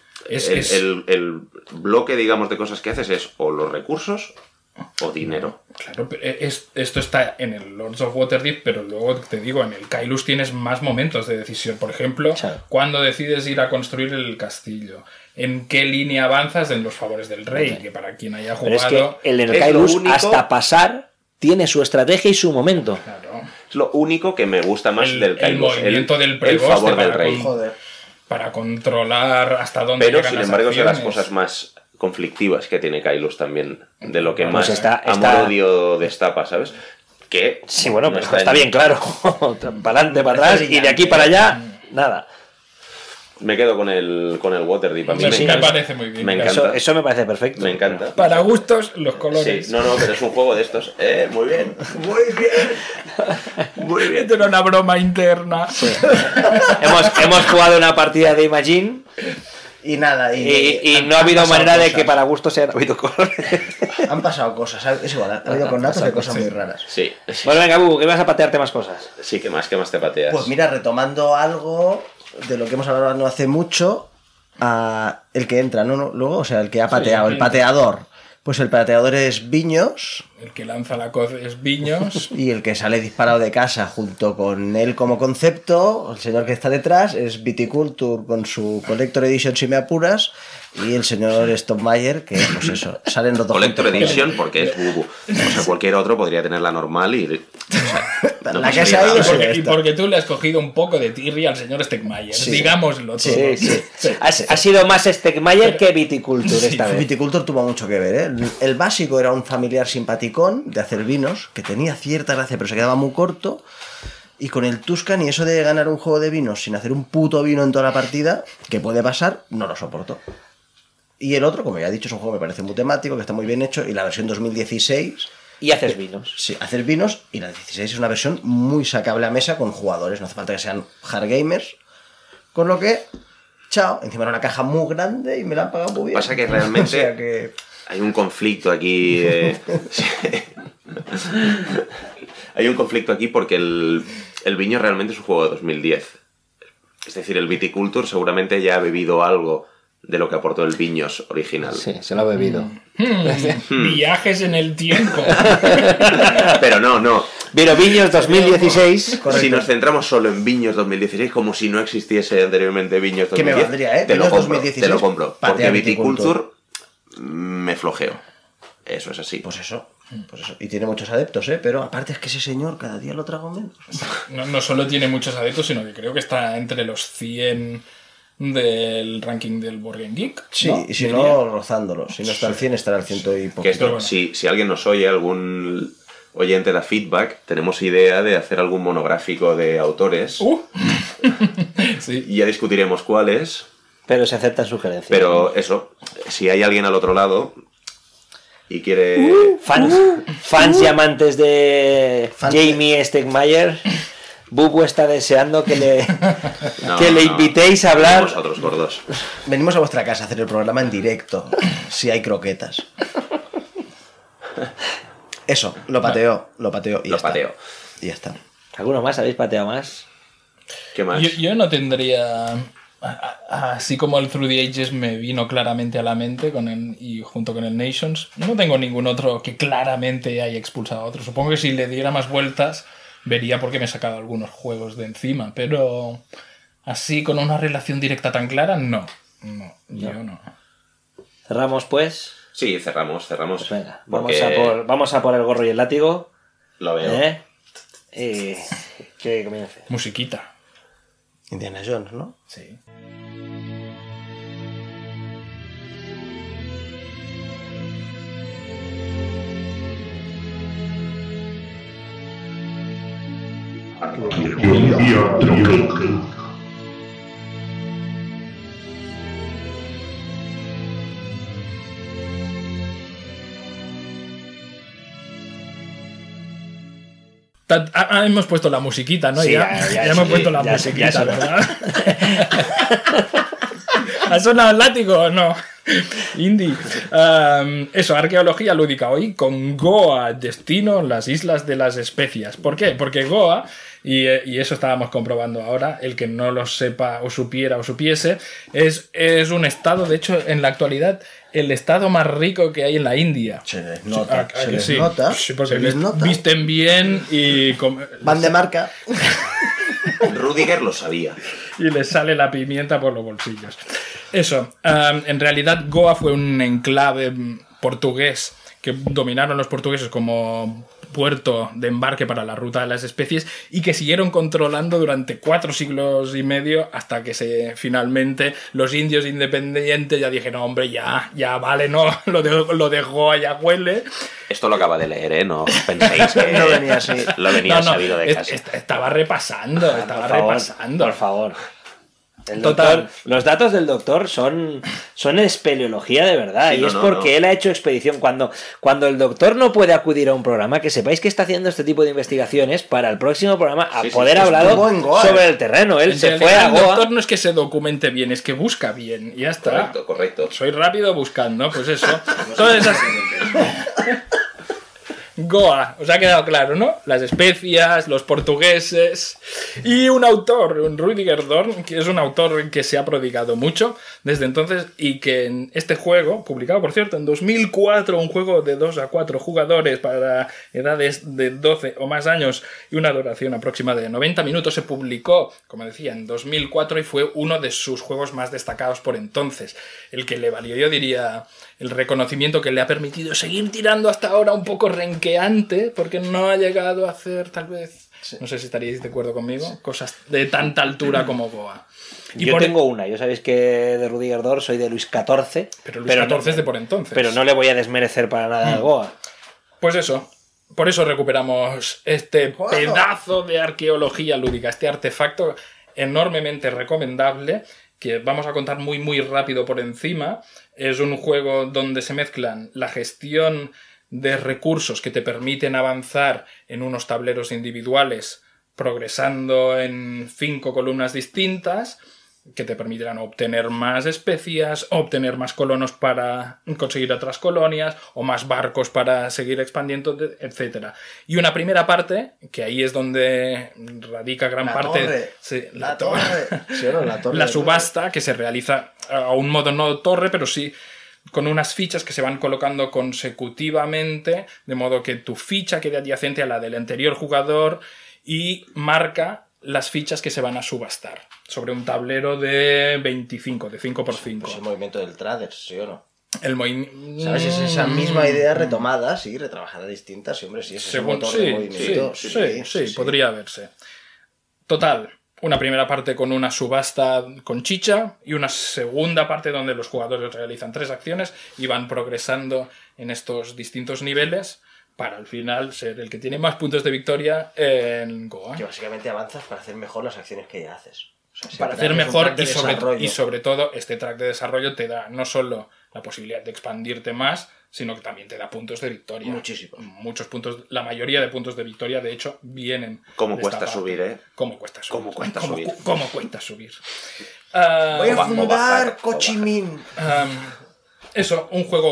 el bloque, digamos, de cosas que haces es o los recursos o dinero. Claro, pero esto está en el Lords of Waterdeep, pero luego te digo, en el Kailus tienes más momentos de decisión. Por ejemplo, Claro. cuando decides ir a construir el castillo, en qué línea avanzas en los favores del rey, que para quien haya Pero jugado... es que en el es Kailus, lo único- hasta pasar, tiene su estrategia y su momento. Claro, Es lo único que me gusta más El- del el Kailus. movimiento del el pregoste favor del para rey. Joder. para controlar hasta dónde Pero, llegan sin las embargo, es de las acciones. cosas más conflictivas que tiene Kailus también. De lo que Pues más está- amor-odio destapa, ¿sabes? Que Sí, bueno, no pero está en- bien claro. Para adelante, para atrás y de aquí para allá, nada. Me quedo con el Waterdeep. A mí Sí, me sí, encanta. me parece muy bien. Me Eso, encanta. eso me parece perfecto. Me encanta. Para gustos, los colores. Sí, no, pero es un juego de estos. Muy bien. Muy bien. Muy bien. Esto era una broma interna. Hemos jugado una partida de Imagine Y nada, y han- no ha han habido pasado manera de cosas. que para gusto sean habido colores. Han pasado cosas, ¿sabes? Es igual, ha habido conatos de cosas muy raras. Sí, Bueno, venga, Bubu, que vas a patearte más cosas. sí, que más te pateas. Pues mira, retomando algo de lo que hemos hablado no hace mucho, el que entra, ¿no? Luego, o sea, el que ha pateado, el pateador. Pues el pateador es Viños El que lanza la coz es Viños. y el que sale disparado de casa junto con él como concepto, el señor que está detrás, es Viticulture con su Collector Edition si me apuras y el señor Stockmayer que, pues eso, salen los dos Collector juntos. Edition porque es Bubu. O sea, cualquier otro podría tener la normal y... o sea, no La que pasaría se ha ido nada. sí. Porque, y esta. porque tú le has cogido un poco de tirria al señor Stegmayer. Sí. Digámoslo todo. Sí, sí. Ha sido más Stegmayer que Viticulture esta vez. Viticultor tuvo mucho que ver, ¿eh? El básico era un familiar simpaticón de hacer vinos, que tenía cierta gracia, pero se quedaba muy corto. Y con el Tuscan y eso de ganar un juego de vinos sin hacer un puto vino en toda la partida, que puede pasar, no lo soportó. Y el otro, como ya he dicho, es un juego que me parece muy temático, que está muy bien hecho, y la versión 2016... Y haces vinos. Sí, hacer vinos, y la 16 es una versión muy sacable a mesa con jugadores, no hace falta que sean hard gamers. Con lo que, chao, encima era una caja muy grande y me la han pagado muy bien. Pasa que realmente- O sea que... Hay un conflicto aquí. Sí. Hay un conflicto aquí porque el Viño realmente es un juego de 2010. Es decir, el Viticulture seguramente ya ha bebido algo de lo que aportó el Viños original. Sí, se lo ha bebido. Viajes en el tiempo. Pero no. Pero Viños 2016. Correcto. Si nos centramos solo en Viños 2016, como si no existiese anteriormente Viños Que me 2010, valdría, ¿eh? te lo Viños compro, 2016, te lo compro. patea Porque Viticulture. Viticulture me flojeo. Eso es así. Pues eso. Y tiene muchos adeptos, ¿eh? Pero aparte es que ese señor cada día lo trago menos. No solo tiene muchos adeptos, sino que creo que está entre los 100 del ranking del Board Game Geek. Sí, ¿no? y si Diría. no, rozándolo. Si no está al 100, estará al 100 y Que poquito. esto, bueno. si alguien nos oye, algún oyente da feedback, tenemos idea de hacer algún monográfico de autores. Sí. Y ya discutiremos cuáles. Pero se aceptan sugerencias. Pero eso, si hay alguien al otro lado y quiere... Fans y amantes de Fans Jamie Stegmayer, Bubu está deseando que le, No, que le no, invitéis a hablar. Vosotros, gordos. Venimos a vuestra casa a hacer el programa en directo. Si hay croquetas. Eso, lo pateo. Y Lo ya está. pateo. Y ya está. ¿Alguno más? ¿Habéis pateado más? ¿Qué más? Yo no tendría... Así como el Through the Ages me vino claramente a la mente y junto con el Nations, no tengo ningún otro que claramente haya expulsado a otro. Supongo que si le diera más vueltas vería por qué me he sacado algunos juegos de encima, pero así con una relación directa tan clara, no. Yo no. ¿Cerramos pues? Sí, cerramos. Pues venga, Porque vamos a por el gorro y el látigo. Lo veo. Y que comience. Musiquita. Indiana Jones, ¿no? Sí. Arqueología troquel. Hemos puesto la musiquita, ¿no? Sí, ya hemos puesto la musiquita, ya ¿verdad? ¿Ha sonado el látigo o no? Indie. Eso, arqueología lúdica hoy con Goa, destino, las Islas de las Especias. ¿Por qué? Porque Goa, y eso estábamos comprobando ahora, el que no lo sepa o supiera o supiese, es un estado, de hecho, en la actualidad, el estado más rico que hay en la India. Se les nota. Sí, Se les sí. nota. Sí, porque Se les nota. visten bien y... Van de marca. Rudiger lo sabía. y les sale la pimienta por los bolsillos. Eso, en realidad Goa fue un enclave portugués que dominaron los portugueses como puerto de embarque para la ruta de las especies y que siguieron controlando durante 4 siglos y medio hasta que finalmente los indios independientes ya dijeron, hombre, ya vale, no, lo de Goa ya huele. Esto lo acaba de leer, No penséis que No venía así. lo venía sabido de casa. Estaba repasando, Por favor. Total. Los datos del doctor son espeleología de verdad. Sí, y no, es no, porque no. él ha hecho expedición. Cuando el doctor no puede acudir a un programa, que sepáis que está haciendo este tipo de investigaciones para el próximo programa a Sí, sí, poder sí, hablar estuvo en Goa, sobre el terreno. Él En se realidad, fue a el Goa. doctor no es que se documente bien, es que busca bien y ya está. Correcto. Soy rápido buscando, pues eso. Todas esas... Goa, os ha quedado claro, ¿no? Las especias, los portugueses y un autor, un Rudiger Dorn, que es un autor que se ha prodigado mucho desde entonces y que en este juego, publicado por cierto en 2004, un juego de 2 a 4 jugadores para edades de 12 o más años y una duración aproximada de 90 minutos, se publicó, como decía, en 2004 y fue uno de sus juegos más destacados por entonces, el que le valió, yo diría, el reconocimiento que le ha permitido seguir tirando hasta ahora un poco renqueante, porque no ha llegado a hacer, tal vez, no sé si estaríais de acuerdo conmigo, cosas de tanta altura como Goa. Y Yo tengo una, yo sabéis que de Rudiger Dorn soy de Luis XIV. Pero Luis XIV es de por entonces. Pero no le voy a desmerecer para nada a Goa. Pues eso, por eso recuperamos este pedazo de arqueología lúdica, este artefacto enormemente recomendable, que vamos a contar muy muy rápido por encima. Es un juego donde se mezclan la gestión de recursos que te permiten avanzar en unos tableros individuales progresando en 5 columnas distintas que te permitirán obtener más especias, obtener más colonos para conseguir otras colonias o más barcos para seguir expandiendo, etc. Y una primera parte, que ahí es donde radica gran parte... Torre. Sí, La torre. Sí, no, la torre. la subasta, que se realiza a un modo no torre, pero sí con unas fichas que se van colocando consecutivamente, de modo que tu ficha quede adyacente a la del anterior jugador y marca las fichas que se van a subastar sobre un tablero de 25, de 5x5. Pues el movimiento del trader, ¿sí o no? El movimiento... ¿Sabes? Es esa misma idea retomada, sí, retrabajada distinta, sí, hombre, sí, es ese motor de movimiento. Sí, podría verse. Total, una primera parte con una subasta con chicha y una segunda parte donde los jugadores realizan 3 acciones y van progresando en estos distintos niveles para al final ser el que tiene más puntos de victoria en Goa. Que básicamente avanzas para hacer mejor las acciones que ya haces. O sea, Para siempre hacer haces un mejor track de desarrollo. y sobre todo este track de desarrollo te da no solo la posibilidad de expandirte más, sino que también te da puntos de victoria. Muchísimos. Muchos puntos, la mayoría de puntos de victoria, de hecho, vienen. ¿Cómo de cuesta esta parte. subir, eh? ¿Cómo cuesta subir? ¿Cómo cuesta subir? ¿Cómo cuesta subir? Voy a o fundar bajar. Cochimin. Eso, un juego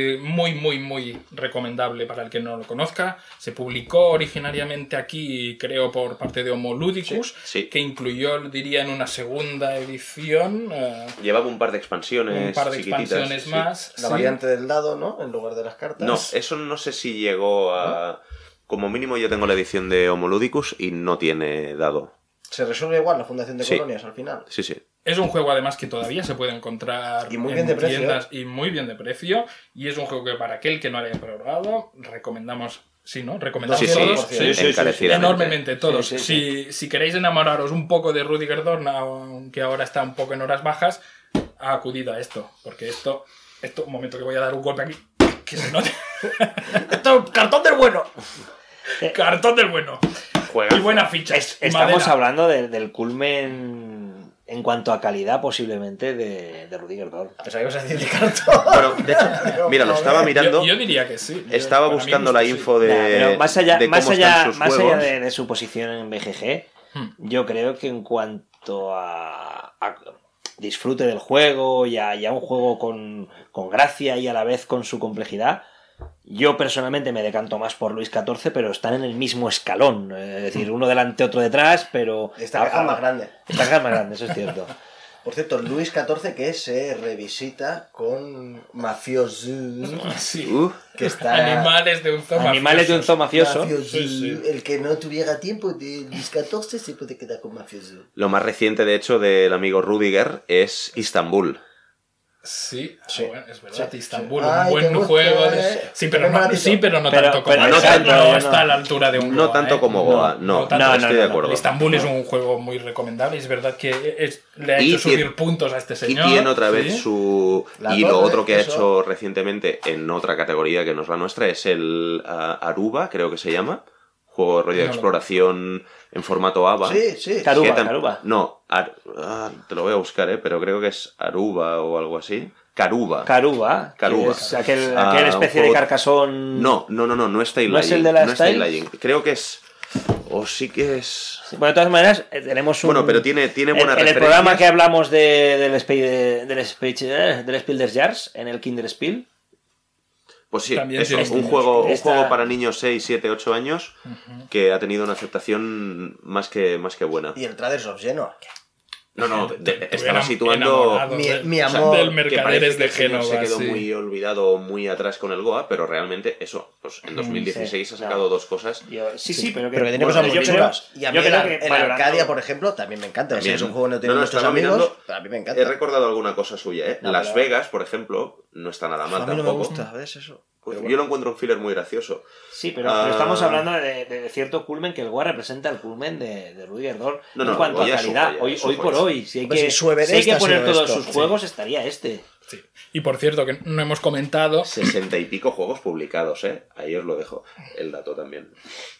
muy recomendable para el que no lo conozca. Se publicó originariamente aquí, creo, por parte de Homo Ludicus, Sí. que incluyó, diría, en una segunda edición. Llevaba un par de expansiones. Un par de chiquititas, expansiones sí. más. La sí. variante del dado, ¿no? En lugar de las cartas. No, eso no sé si llegó a... Como mínimo yo tengo la edición de Homo Ludicus y no tiene dado. Se resuelve igual la fundación de Sí. colonias al final. Sí, sí. Es un juego además que todavía se puede encontrar Y muy en bien de precio. tiendas y muy bien de precio. Y es un juego que para aquel que no lo haya probado, recomendamos. Sí, ¿no? Recomendamos Sí, sí, todos. sí, Sí, encarecidamente. enormemente todos. Sí, sí, Si queréis enamoraros un poco de Rudiger Dorn, aunque ahora está un poco en horas bajas, acudid a esto. Porque esto, un momento que voy a dar un golpe aquí, que se note. ¡Esto es cartón del bueno! Cartón del bueno. Juega. Y buena ficha. Estamos hablando del culmen en cuanto a calidad, posiblemente, de Rudiger Dorn. Pensaba que ibas a decir de cartón. Bueno, de hecho, mira, lo estaba mirando. Yo diría que sí. Estaba Para mí buscando la sí. info Nah, pero de, más allá, de cómo están sus más juegos. allá de su posición en BGG, yo creo que en cuanto a disfrute del juego y a un juego con gracia y a la vez con su complejidad, yo personalmente me decanto más por Luis XIV, pero están en el mismo escalón. Es decir, uno delante, otro detrás, pero... Esta caja es más grande. Esta caja es más grande, eso es cierto. Por cierto, Luis XIV que se revisita con Mafioso. Sí. Que está... Animales de un zoo Animales de un zoo mafioso. Mafioso. Sí. El que no tuviera tiempo de Luis XIV se puede quedar con Mafioso. Lo más reciente, de hecho, del amigo Rudiger es Istanbul. Sí, Sí. bueno, es verdad, Sí, Istanbul, sí. un Ay, buen te gusta, juego. Sí, pero No Pero- tanto como pero no Goa, tanto, no no. está a la altura de un No Goa, tanto como Goa, no, tanto. estoy de acuerdo. Istanbul es un juego muy recomendable, es verdad que le ha Y hecho subir tiene- puntos a este Y señor. tiene otra vez ¿sí? su... La y lo torre, otro que ha eso. hecho recientemente en otra categoría que no es la nuestra es el Aruba, creo que se llama. Juego de rollo de No lo- exploración en formato ABA. Sí, sí. Caruba, Que tam- Caruba. No, te lo voy a buscar, pero creo que es Aruba o algo así. Caruba. Caruba, Caruba. que es aquel Ah, especie un de juego- carcasón... No es Style ¿No es Lying. el de la no es Style? Style Lying. Creo que es... O sí que es... Bueno, de todas maneras, tenemos un... Bueno, pero tiene buenas en el referencias. programa que hablamos del Spielers Jars, en el Kinderspiel, Pues sí, También eso, tiene un juego Esta- para niños 6, 7, 8 años que ha tenido una aceptación más que buena. Y el Traders of Genoa. No, Estuvieran estaba situando... enamorados Mi del- amor, del Que Mercaderes parece que de el señor Génova. se quedó sí. muy olvidado, muy atrás con el Goa, pero realmente eso, pues en 2016 sí, ha sacado dos cosas. sí, pero Pero que tiene bueno, cosas muy yo creo- chulas. Y a mí yo creo el, que el valorando- Arcadia, por ejemplo, también me encanta. Ese También. es un juego que no tiene muchos estaba amigos, mirando- pero a mí me He encanta. recordado alguna cosa suya, ¿eh? No, Las pero- Vegas, por ejemplo, no está nada mal A mí no me tampoco. gusta, ¿ves eso? Pues Pero yo lo encuentro un filler muy gracioso. Sí, pero Ah. estamos hablando de cierto culmen, que el Goa representa el culmen de Rudiger Dorn No, en cuanto el a Goya es su calidad. joya, es su Hoy por joya. hoy, si hay Hombre, que, si su Everest si hay que ha poner sido todos esto, sus sí. juegos, estaría este. Sí. Y por cierto, que no hemos comentado, 60 y pico juegos publicados, ¿eh? Ahí os lo dejo, el dato también.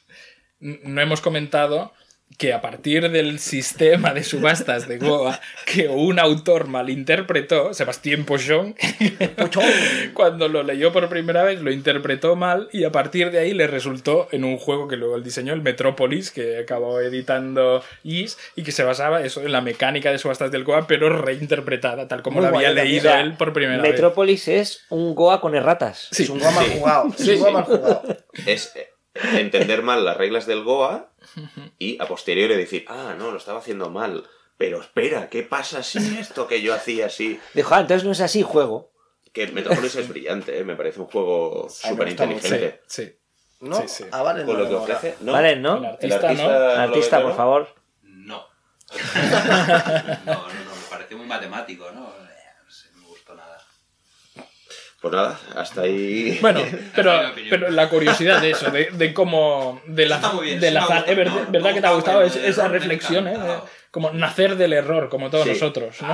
no hemos comentado que a partir del sistema de subastas de Goa que un autor malinterpretó, Sebastián Pochon, cuando lo leyó por primera vez lo interpretó mal y a partir de ahí le resultó en un juego que luego él diseñó, el Metrópolis, que acabó editando Is y que se basaba eso en la mecánica de subastas del Goa, pero reinterpretada, tal como Muy lo había guay, leído O sea, él por primera vez. Metrópolis es un Goa con erratas. Sí. Es un juego mal Sí. jugado. Es un juego mal jugado. Es entender mal las reglas del Goa y a posteriori decir, no, lo estaba haciendo mal. Pero espera, ¿qué pasa si esto que yo hacía así? Dijo, entonces no es así, juego. Que el Metropolis es brillante, ¿eh? Me parece un juego Ay, me súper gusta mucho. inteligente. Sí. ¿No? Sí, sí. Ah, vale, Con no, lo que no, ofrece. ¿No? ¿Vale, no? El El artista, artista, ¿no? ¿lo ves Artista, claro? por favor. No. No, me pareció muy matemático, ¿no? No sé, no me gustó nada. Pues nada, hasta ahí. Bueno, pero, Hasta ahí mi opinión. pero la curiosidad de eso, de cómo. Está muy bien, de sí la me ha ¿verdad, gustado, ¿no? ¿verdad que te ha No, gustado bueno, esa el error me ha reflexión, encantado. como nacer del error, como todos Sí. nosotros, ¿no?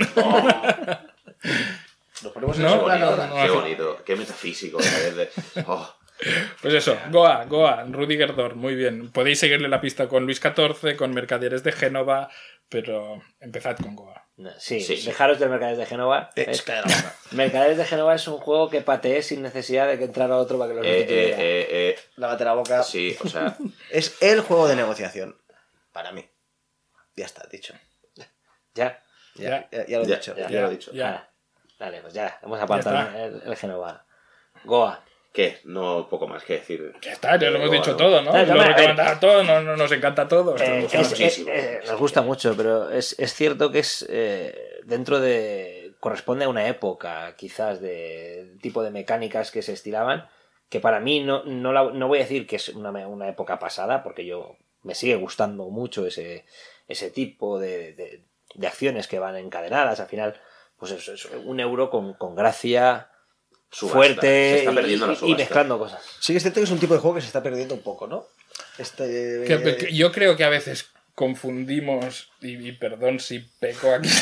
Nos ponemos en No, ese Qué plano bonito, ahora. qué bonito, qué metafísico. ¿sabes? Pues eso, Goa, Rudiger Dorn, muy bien. Podéis seguirle la pista con Luis XIV, con Mercaderes de Génova, pero empezad con Goa. Sí, Sí. dejaros del Mercaderes de Génova. Mercaderes de Génova es un juego que pateé sin necesidad de que entrara otro para que lo sustituyera. Lávate la boca. Sí, o sea, Es el juego de negociación. Para mí. Ya está, dicho. Ya. Ya lo he ya, dicho. ya lo he dicho. Ya. Dale, pues ya, hemos apartado Ya el Genova. Goa. ¿Qué? No, poco más que decir. Ya está, ya lo hemos dicho ¿no? todo, ¿no? No, Lo recomendamos todo, nos encanta todo. Nos gusta mucho, pero es cierto que es dentro de... corresponde a una época, quizás, de tipo de mecánicas que se estiraban, que para mí no voy a decir que es una época pasada, porque me sigue gustando mucho ese tipo de acciones que van encadenadas. Al final, pues es un euro con gracia... Subasta. fuerte Se está perdiendo la y subasta. mezclando cosas. Sí que es cierto que es un tipo de juego que se está perdiendo un poco, ¿no? Yo creo que a veces confundimos, y perdón si peco aquí,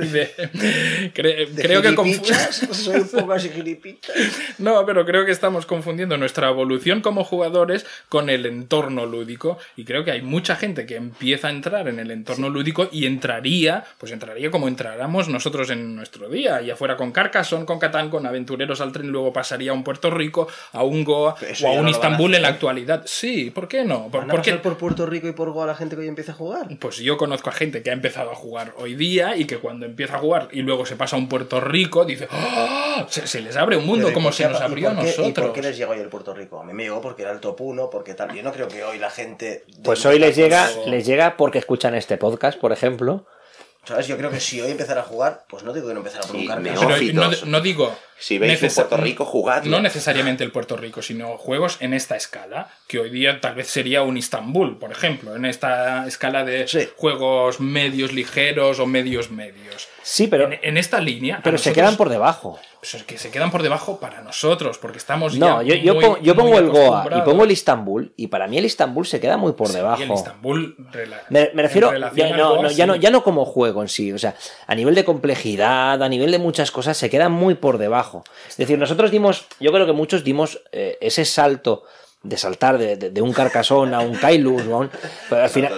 creo que soy un poco así gilipichas. No, pero creo que estamos confundiendo nuestra evolución como jugadores con el entorno lúdico, y creo que hay mucha gente que empieza a entrar en el entorno lúdico y entraría como entráramos nosotros en nuestro día, ya fuera con Carcassonne, con Catán, con Aventureros al Tren, luego pasaría a un Puerto Rico, a un Goa Eso o a ya un no lo van a Istambul hacer. en la actualidad. Sí, ¿por qué no? ¿Van a pasar por Puerto Rico y por Goa la gente que hoy empieza a jugar? Pues yo conozco a gente que ha empezado a jugar hoy día y que cuando empieza a jugar y luego se pasa a un Puerto Rico dice ¡oh! Se les abre un mundo Pero, como ¿y se por nos qué- abrió a ¿Y por nosotros. qué les llegó hoy el Puerto Rico? A mí me llegó porque era el top 1, porque tal. Yo no creo que hoy la gente... Pues hoy les llega porque escuchan este podcast, por ejemplo. ¿Sabes? Yo creo que si hoy empezara a jugar, pues no digo que no empezara por un Sí, Carcassonne. Pero Neófitos. no digo... Si veis un Puerto Rico, jugadlo. No necesariamente el Puerto Rico, sino juegos en esta escala, que hoy día tal vez sería un Istambul, por ejemplo, en esta escala de Sí. juegos medios ligeros o medios. Sí, pero En esta línea... a se nosotros- quedan por debajo. pues es que se quedan por debajo para nosotros, porque estamos No, ya yo muy pongo el Goa y acostumbrados. pongo el Istambul, y para mí el Istambul se queda muy por Sí, debajo. y el Istambul Me refiero, en relación al no, Goa, ya, sí. ya no como juego en sí, o sea, a nivel de complejidad, a nivel de muchas cosas, se queda muy por debajo. Es decir, nosotros yo creo que muchos dimos ese salto de saltar de un Carcassonne a un Kailus, o a un, pero al final,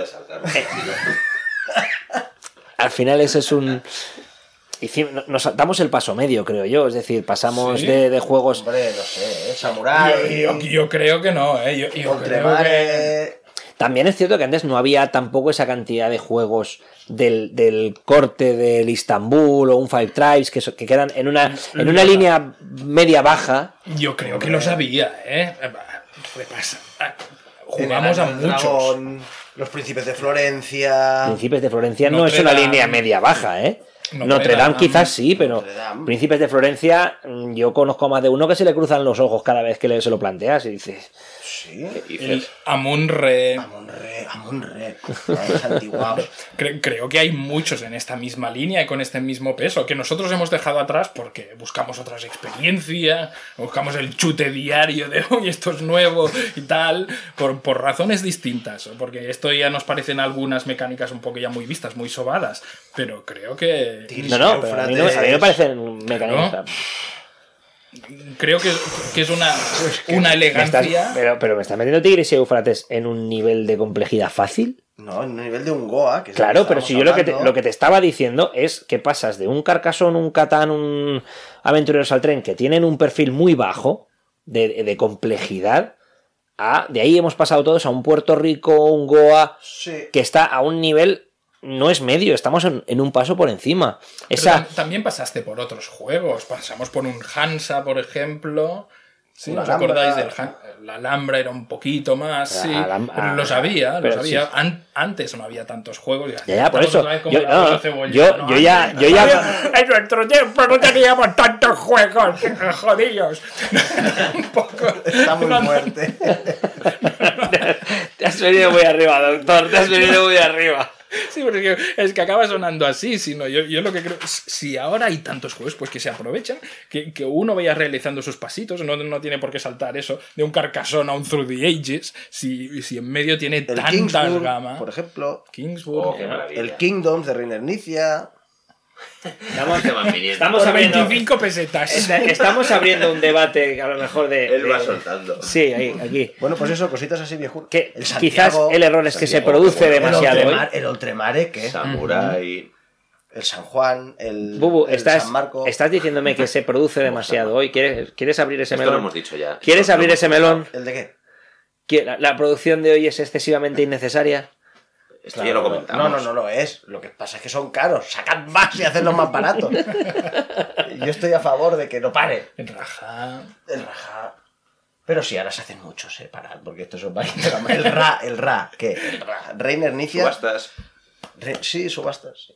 al final ese es un... Nos saltamos el paso medio, creo yo, es decir, pasamos ¿Sí? de juegos... Hombre, no sé, Samurai... Yo creo que no, yo creo que... Ultramare... También es cierto que antes no había tampoco esa cantidad de juegos del corte del Istambul o un Five Tribes que quedan en una línea media baja. Yo creo que lo sabía, Repasa. Jugamos a Enano muchos. Dragón, Los Príncipes de Florencia... Príncipes de Florencia no es Notre una Dame. línea media baja, ¿eh? Notre Notre Dame Dame. quizás sí, pero Notre Dame. Príncipes de Florencia, yo conozco a más de uno que se le cruzan los ojos cada vez que se lo planteas y dices... Sí. El Amun-Re. Amun-Re. Es antiguo. Creo que hay muchos en esta misma línea y con este mismo peso, que nosotros hemos dejado atrás porque buscamos otras experiencias, buscamos el chute diario de hoy esto es nuevo y tal, por razones distintas, porque esto ya nos parecen algunas mecánicas un poco ya muy vistas, muy sobadas, pero creo que... No, pero a mí me parecen mecanismos... Creo que es una elegancia... Pero me estás metiendo Tigris y Éufrates en un nivel de complejidad fácil. No, en un nivel de un Goa. Que es Claro, lo que pero si yo estábamos lo que te estaba diciendo es que pasas de un Carcassonne, un Catán, un Aventureros al Tren, que tienen un perfil muy bajo de complejidad, de ahí hemos pasado todos a un Puerto Rico, un Goa, Sí. que está a un nivel... No es medio, estamos en un paso por encima. Pero también pasaste por otros juegos. Pasamos por un Hansa, por ejemplo. ¿Sí? Una ¿Os acordáis Alhambra. del La Alhambra era un poquito más, sí. Alhambra, Pero lo sabía. pero sí. Antes no había tantos juegos. Ya, por Estamos eso. otra vez como Yo, la no, cosa cebollera, ¿no? yo ya. En nuestro tiempo no teníamos tantos juegos, jodidos. Un poco. Está muy fuerte. Te has venido muy arriba, doctor. Te has venido muy arriba. Sí, porque es que acaba sonando así, sino yo lo que creo, si ahora hay tantos juegos, pues que se aprovechen, que uno vaya realizando sus pasitos, no tiene por qué saltar eso, de un Carcassonne a un Through the Ages, si en medio tiene El tantas Kingsburg, gamas. por ejemplo. Kingsburg. Qué maravilla. El Kingdoms de Reiner Nicia. Estamos Por abriendo, 25 pesetas. estamos abriendo un debate a lo mejor de. Él va soltando. Sí, aquí. Bueno, pues eso, cositas así viejunas. Que El quizás Santiago, el error es que se Santiago, produce el demasiado hoy. El Ultramare, ¿qué? Samurai. El San Juan, el, Bubu, el San Marco. estás diciéndome que se produce demasiado hoy. ¿Quieres abrir ese Esto lo melón? hemos dicho ya. ¿Quieres abrir ese melón? ¿El de qué? ¿La producción de hoy es excesivamente innecesaria? Esto ya lo comentamos. No lo es. Lo que pasa es que son caros. Sacad más y hacedlos más baratos. Yo estoy a favor de que no pare. El Raja. El Raja. Pero sí, ahora se hacen muchos, parad, porque esto es un país. El Ra, ¿qué? El Ra. Reiner Nicia. Subastas. Sí, subastas.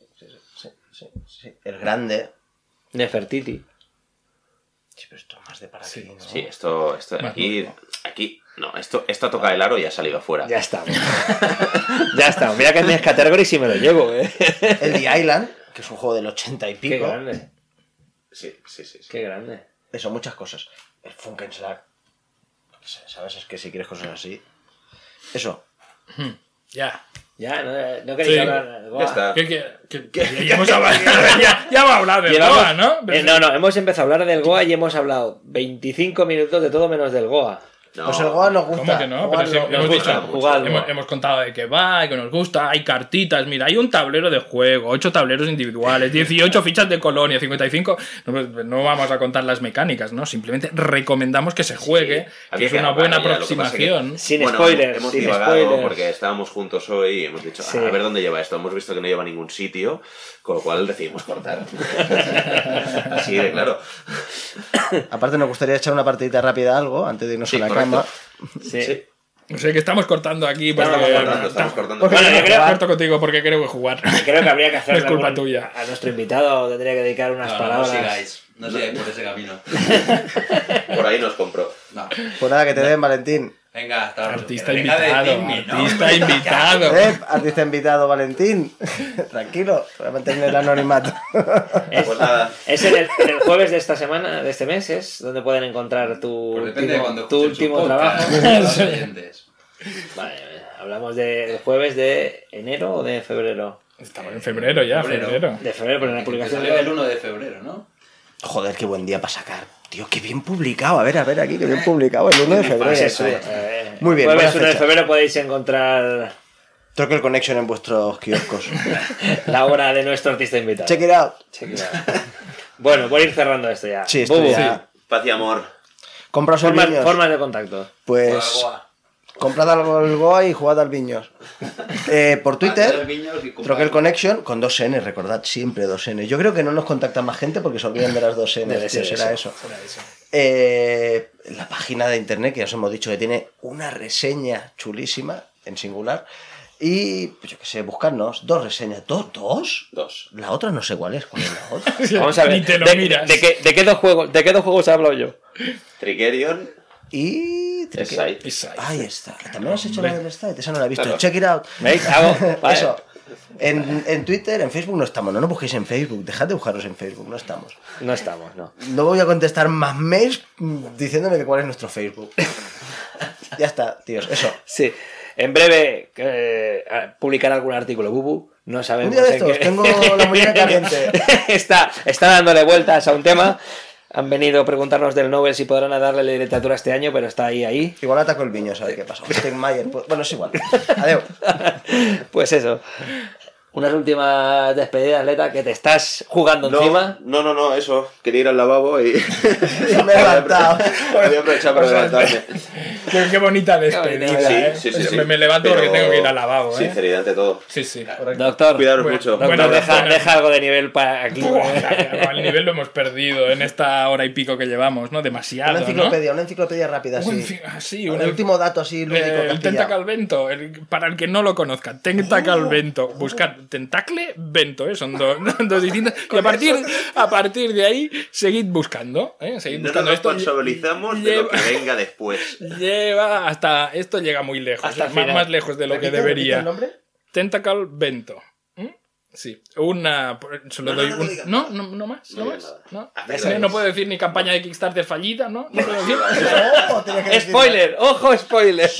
Sí. El grande. Nefertiti. Sí, pero esto es más de para Sí, aquí, ¿no? Sí, esto Más aquí. No, esto ha tocado el aro y ha salido fuera. Ya estamos. Ya estamos. Mira que en mis categories sí me lo llevo, El The Island, que es un juego del 80 y Qué pico. grande. Sí. Qué grande. Eso, muchas cosas. El Funkenschlag. ¿Sabes? Es que si quieres cosas así. Eso. Ya. Ya, no queréis Sí. hablar de Goa. Ya está. Ya hemos hablado. Ya hemos hablado de Llevamos- Goa, ¿no? No, hemos empezado a hablar del Goa y hemos hablado 25 minutos de todo menos del Goa. No. Pues el Goa nos gusta. ¿Cómo que no? Pero si Jugadlo. hemos gusta, dicho, jugadlo. hemos contado de que va, y que nos gusta, hay cartitas, mira, hay un tablero de juego, 8 tableros individuales, 18 fichas de colonia, 55. No vamos a contar las mecánicas, ¿no? Simplemente recomendamos que se juegue, que había es que una acabar buena ya, lo que pasa que- aproximación. Sin Bueno, spoilers. hemos sin divagado spoilers. porque estábamos juntos hoy y hemos dicho, Sí. a ver dónde lleva esto. Hemos visto que no lleva a ningún sitio, con lo cual decidimos cortar. Así de claro. Aparte, nos gustaría echar una partidita rápida a algo antes de irnos Sí, a la correcto. cama. Sí. No sé, que estamos cortando aquí. Estamos porque- Estamos cortando. Porque- Bueno, yo creo, Corto contigo porque creo que jugar. creo que habría que hacer Es culpa tuya. A nuestro invitado tendría que dedicar unas No palabras. sigáis por ese camino. Por ahí nos compró. No. Pues nada, que te den, Valentín. Venga, hasta ahora. Artista Deja de invitado. decirme, ¿no? Artista invitado. Artista invitado, Valentín. Tranquilo, voy a mantener el anonimato. Pues nada. Es en el jueves de esta semana, de este mes, es donde pueden encontrar tu Pues depende de último, cuando tu escuchen último su trabajo. podcast, los oyentes. Vale, hablamos del jueves de enero o de febrero. Estamos en febrero ya, Febrero. febrero. De febrero, pero en la Que publicación salió el de... 1 de febrero, ¿no? Joder, qué buen día para sacar. Tío, qué bien publicado. A ver, aquí, qué bien publicado. El 1 de febrero. Pues eso, Sí. Muy bien, Jueves buena 1 de fecha. febrero podéis encontrar Troque Connection en vuestros kioscos. la obra de nuestro artista invitado. Check it out. Check it out. Bueno, voy a ir cerrando esto ya. Sí, esto Bubu, ya. Paz y amor. Compraos el Viños. formas de contacto. Pues comprad algo al Goa y jugad al Viños. Por Twitter, Troquel Connection con 2 N, recordad siempre 2 N. Yo creo que no nos contacta más gente porque se olvidan de las 2 N. Debe ser Será eso. eso. La página de internet, que ya os hemos dicho que tiene una reseña chulísima, en singular. Y, pues yo qué sé, buscarnos 2 reseñas. ¿Dos? Dos. La otra no sé cuál es la otra. Vamos a ver. Ni te lo ¿De, miras. de qué dos juegos hablo yo? Trigerion. Y... Scythe. Ahí está. También has hecho la del Scythe, esa no la he visto. Claro. Check it out. ¿Veis? Vale. Eso. En Twitter, en Facebook no estamos. No nos busquéis en Facebook. Dejad de buscaros en Facebook. No estamos. No estamos, no. No voy a contestar más mails diciéndome que cuál es nuestro Facebook. Ya está, tíos. Eso. Sí. En breve publicará algún artículo Bubu. No sabemos. Un día de en estos, qué- tengo la muñeca caliente. está dándole vueltas a un tema. Han venido a preguntarnos del Nobel si podrán darle la literatura este año, pero está ahí. Igual ataco el viño, ¿sabes qué pasa? Steinmeier, pues, bueno, es igual. Adiós. Pues eso. Unas últimas despedidas, Leta, que te estás jugando encima. No, eso. Quería ir al lavabo y. Me he levantado. Había aprovechado para levantarme. Qué bonita despedida, Sí, ¿eh? sí. Me levanto Pero porque tengo que ir al lavabo, ¿eh? Sinceridad ante todo. Sí, sí. Doctor, Cuidaros Bueno, mucho. doctor, Buenas deja, noches. deja algo de nivel para aquí. El nivel lo hemos perdido en esta hora y pico que llevamos, ¿no? Demasiado, Una enciclopedia rápida, sí. Sí, El último dato así lúdico que has el pillado. Tentacle Vento, para el que no lo conozca, Tentacle Vento, buscar Tentacle Vento, son dos distintas. Y a partir de ahí, seguid buscando, seguid No nos buscando esto. responsabilizamos de lo que venga después. Lleva hasta. Esto llega muy lejos, Hasta el más, final. más lejos de lo que ¿Repite debería. el nombre? Tentacle Vento. Sí, solo doy un. No más, no más. No. No puedo decir ni campaña de Kickstarter fallida, ¿no? No puedo decir. Ojo, tienes que decir- ¡Spoiler! ¡Ojo, spoiler!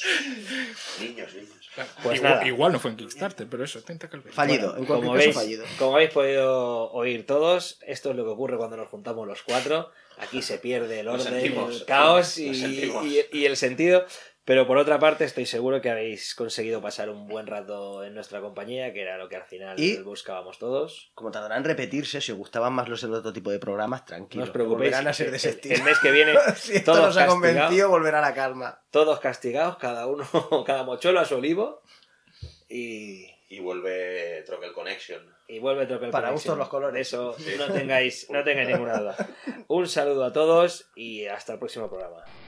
Niños. Pues nada. igual no fue en Kickstarter, pero eso, Tentacle Vento. Fallido, en cualquier Como caso veis, fallido. como habéis podido oír todos, esto es lo que ocurre cuando nos juntamos los cuatro. Aquí se pierde el Lo orden, sentimos, el caos lo sentimos. y el sentido. Pero por otra parte, estoy seguro que habéis conseguido pasar un buen rato en nuestra compañía, que era lo que al final Y- buscábamos todos. Como tardarán en repetirse, si os gustaban más los del otro tipo de programas, No tranquilos. os preocupéis. Volverán a ser de ese el estilo. mes que viene, Si esto todos nos ha castigados. convencido, volverá a la calma. Todos castigados, cada uno, cada mochuelo a su olivo. Y vuelve Troquel Connection. Y vuelve Troquel Para Connection. gustos los colores. De eso no tengáis ninguna duda. Un saludo a todos y hasta el próximo programa.